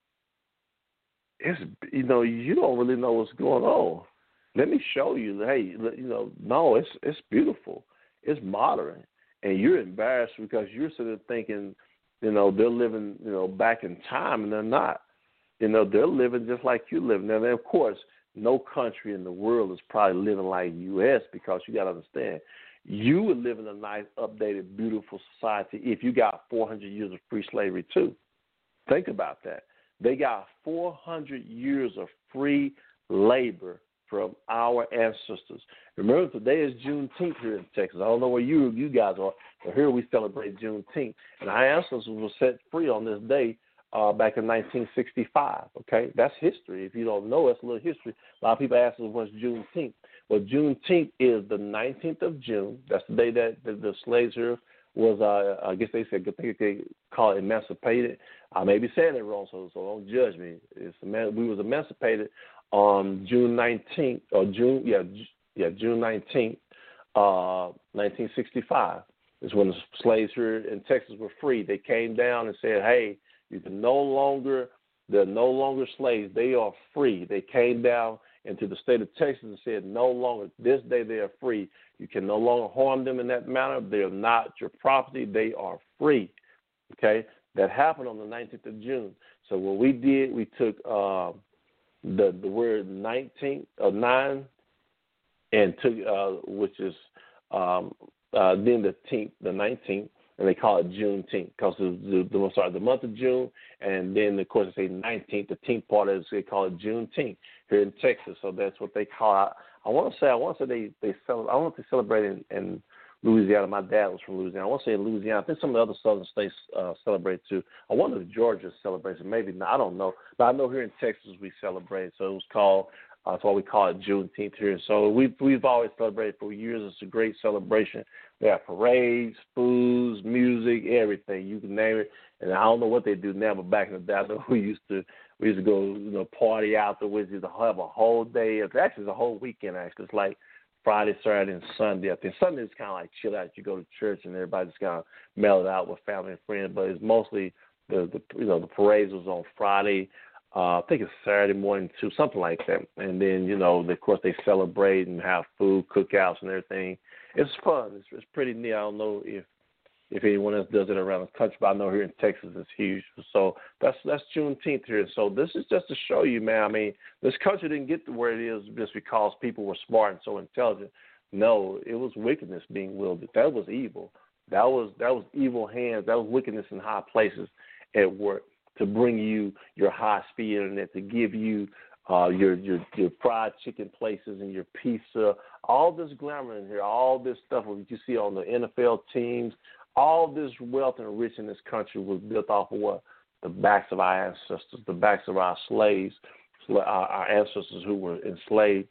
It's, you don't really know what's going on. Let me show you. Hey, no, it's beautiful. It's modern. And you're embarrassed because you're sort of thinking, they're living, back in time, and they're not. They're living just like you live. Now, of course, no country in the world is probably living like U.S. because you got to understand, you would live in a nice, updated, beautiful society if you got 400 years of free slavery too. Think about that. They got 400 years of free labor from our ancestors. Remember, today is Juneteenth here in Texas. I don't know where you guys are, but here we celebrate Juneteenth. And our ancestors were set free on this day back in 1965, okay? That's history. If you don't know, that's a little history. A lot of people ask us what's Juneteenth. Well, Juneteenth is the 19th of June. That's the day that the slaves here was, I guess they call it emancipated. I may be saying it wrong, so don't judge me. We was emancipated on June 19th, or June 19th, 1965 is when the slaves here in Texas were free. They came down and said, hey, they're no longer slaves. They are free. They came down into the state of Texas and said, no longer, this day they are free. You can no longer harm them in that manner. They are not your property. They are free. Okay? That happened on the 19th of June. So what we did, we took the word 19 or 9 and took which is then the 19th, and they call it Juneteenth because the month of June, and then of course they say 19th. The 10th part is they call it Juneteenth here in Texas. So that's what they call it. I want to say they celebrate in Louisiana. My dad was from Louisiana. I want to say in Louisiana. I think some of the other southern states celebrate too. I wonder if Georgia celebrates it. Maybe not. I don't know. But I know here in Texas we celebrate. So it was called. That's why we call it Juneteenth here. So we've always celebrated for years. It's a great celebration. They have parades, foods, music, everything. You can name it. And I don't know what they do now, but back in the day, I know we used to go, party out the woods. To have a whole day. It's actually a whole weekend. Actually, it's like Friday, Saturday, and Sunday. I think Sunday is kind of like chill out. You go to church and everybody just kind of mellow out with family and friends. But it's mostly the parades was on Friday. I think it's Saturday morning too, something like that. And then, of course, they celebrate and have food, cookouts and everything. It's fun. It's pretty neat. I don't know if anyone else does it around the country, but I know here in Texas it's huge. So that's Juneteenth here. So this is just to show you, man. I mean, this country didn't get to where it is just because people were smart and so intelligent. No, it was wickedness being wielded. That was evil. That was evil hands. That was wickedness in high places at work to bring you your high-speed internet, to give you your fried chicken places and your pizza, all this glamour in here, all this stuff that you see on the NFL teams, all this wealth and riches in this country was built off of what? The backs of our ancestors, the backs of our slaves, our ancestors who were enslaved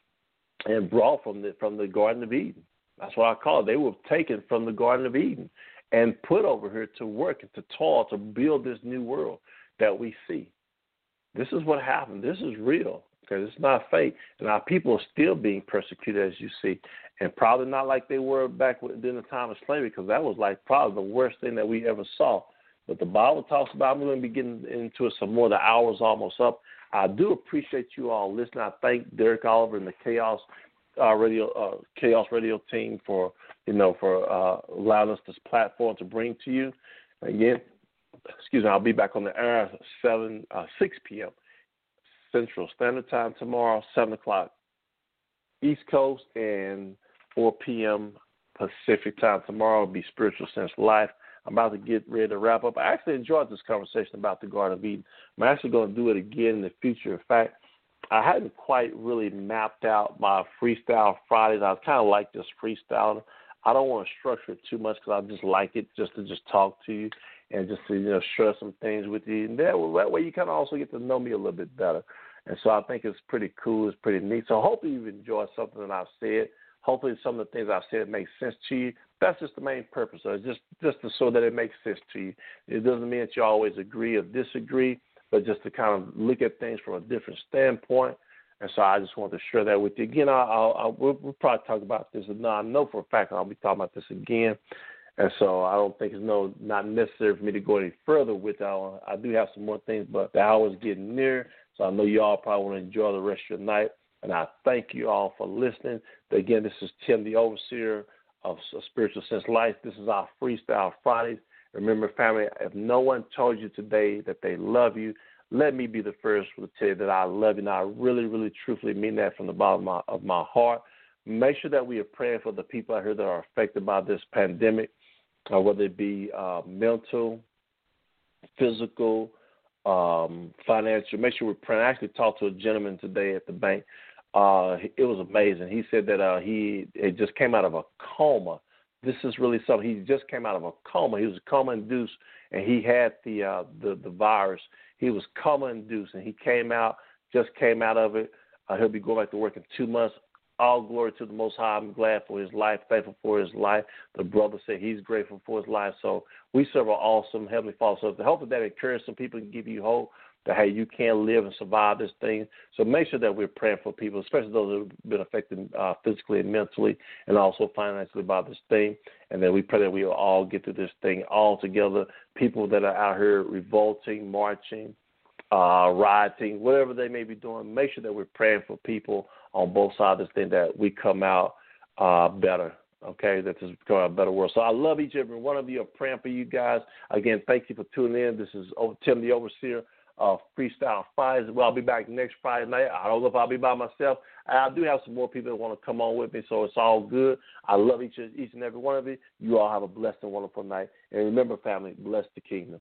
and brought from the Garden of Eden. That's what I call it. They were taken from the Garden of Eden and put over here to work and to toil to build this new world that we see. This is what happened. This is real, because it's not fake. And our people are still being persecuted, as you see, and probably not like they were back during the time of slavery, because that was like probably the worst thing that we ever saw. But the Bible talks about, I'm going to be getting into it some more. The hour's almost up. I do appreciate you all listening. I thank Derek Oliver and the Chaos Radio team for allowing us this platform to bring to you. Again, I'll be back on the air 6 p.m. Central Standard Time tomorrow, 7 o'clock East Coast, and 4 p.m. Pacific Time tomorrow will be Spiritual Sense Life. I'm about to get ready to wrap up. I actually enjoyed this conversation about the Garden of Eden. I'm actually going to do it again in the future. In fact, I hadn't quite really mapped out my Freestyle Fridays. I kind of like this freestyle. I don't want to structure it too much because I just like it just to talk to you and just to share some things with you. And that way you kind of also get to know me a little bit better. And so I think it's pretty cool. It's pretty neat. So hopefully you've enjoyed something that I've said. Hopefully some of the things I've said make sense to you. That's just the main purpose of it, just so that it makes sense to you. It doesn't mean that you always agree or disagree, but just to kind of look at things from a different standpoint. And so I just wanted to share that with you. Again, we'll probably talk about this. No, I know for a fact I'll be talking about this again. And so I don't think it's not necessary for me to go any further with it. I do have some more things, but the hour's getting near. So I know you all probably want to enjoy the rest of your night. And I thank you all for listening. Again, this is Tim, the overseer of Spiritual Sense Life. This is our Freestyle Fridays. Remember, family, if no one told you today that they love you, let me be the first to tell you that I love you. And I really, really, truthfully mean that from the bottom of my heart. Make sure that we are praying for the people out here that are affected by this pandemic, whether it be mental, physical, financial. Make sure we're praying. I actually talked to a gentleman today at the bank. It was amazing. He said that he just came out of a coma. This is really something. He just came out of a coma. He was coma-induced, and he had the virus. He was coma-induced, and he just came out of it. He'll be going back to work in 2 months. All glory to the Most High. I'm glad for his life, thankful for his life. The brother said he's grateful for his life. So we serve an awesome Heavenly Father. So the hope of that encourages some people and give you hope that, hey, you can live and survive this thing. So make sure that we're praying for people, especially those who have been affected physically and mentally and also financially by this thing. And then we pray that we will all get through this thing all together. People that are out here revolting, marching, rioting, whatever they may be doing, make sure that we're praying for people on both sides of this thing, that we come out better, okay, that this become a better world. So I love each and every one of you. I'm praying for you guys. Again, thank you for tuning in. This is Tim, the overseer of Freestyle Fridays. Well, I'll be back next Friday night. I don't know if I'll be by myself. I do have some more people that want to come on with me, so it's all good. I love each and every one of you. You all have a blessed and wonderful night. And remember, family, bless the kingdom.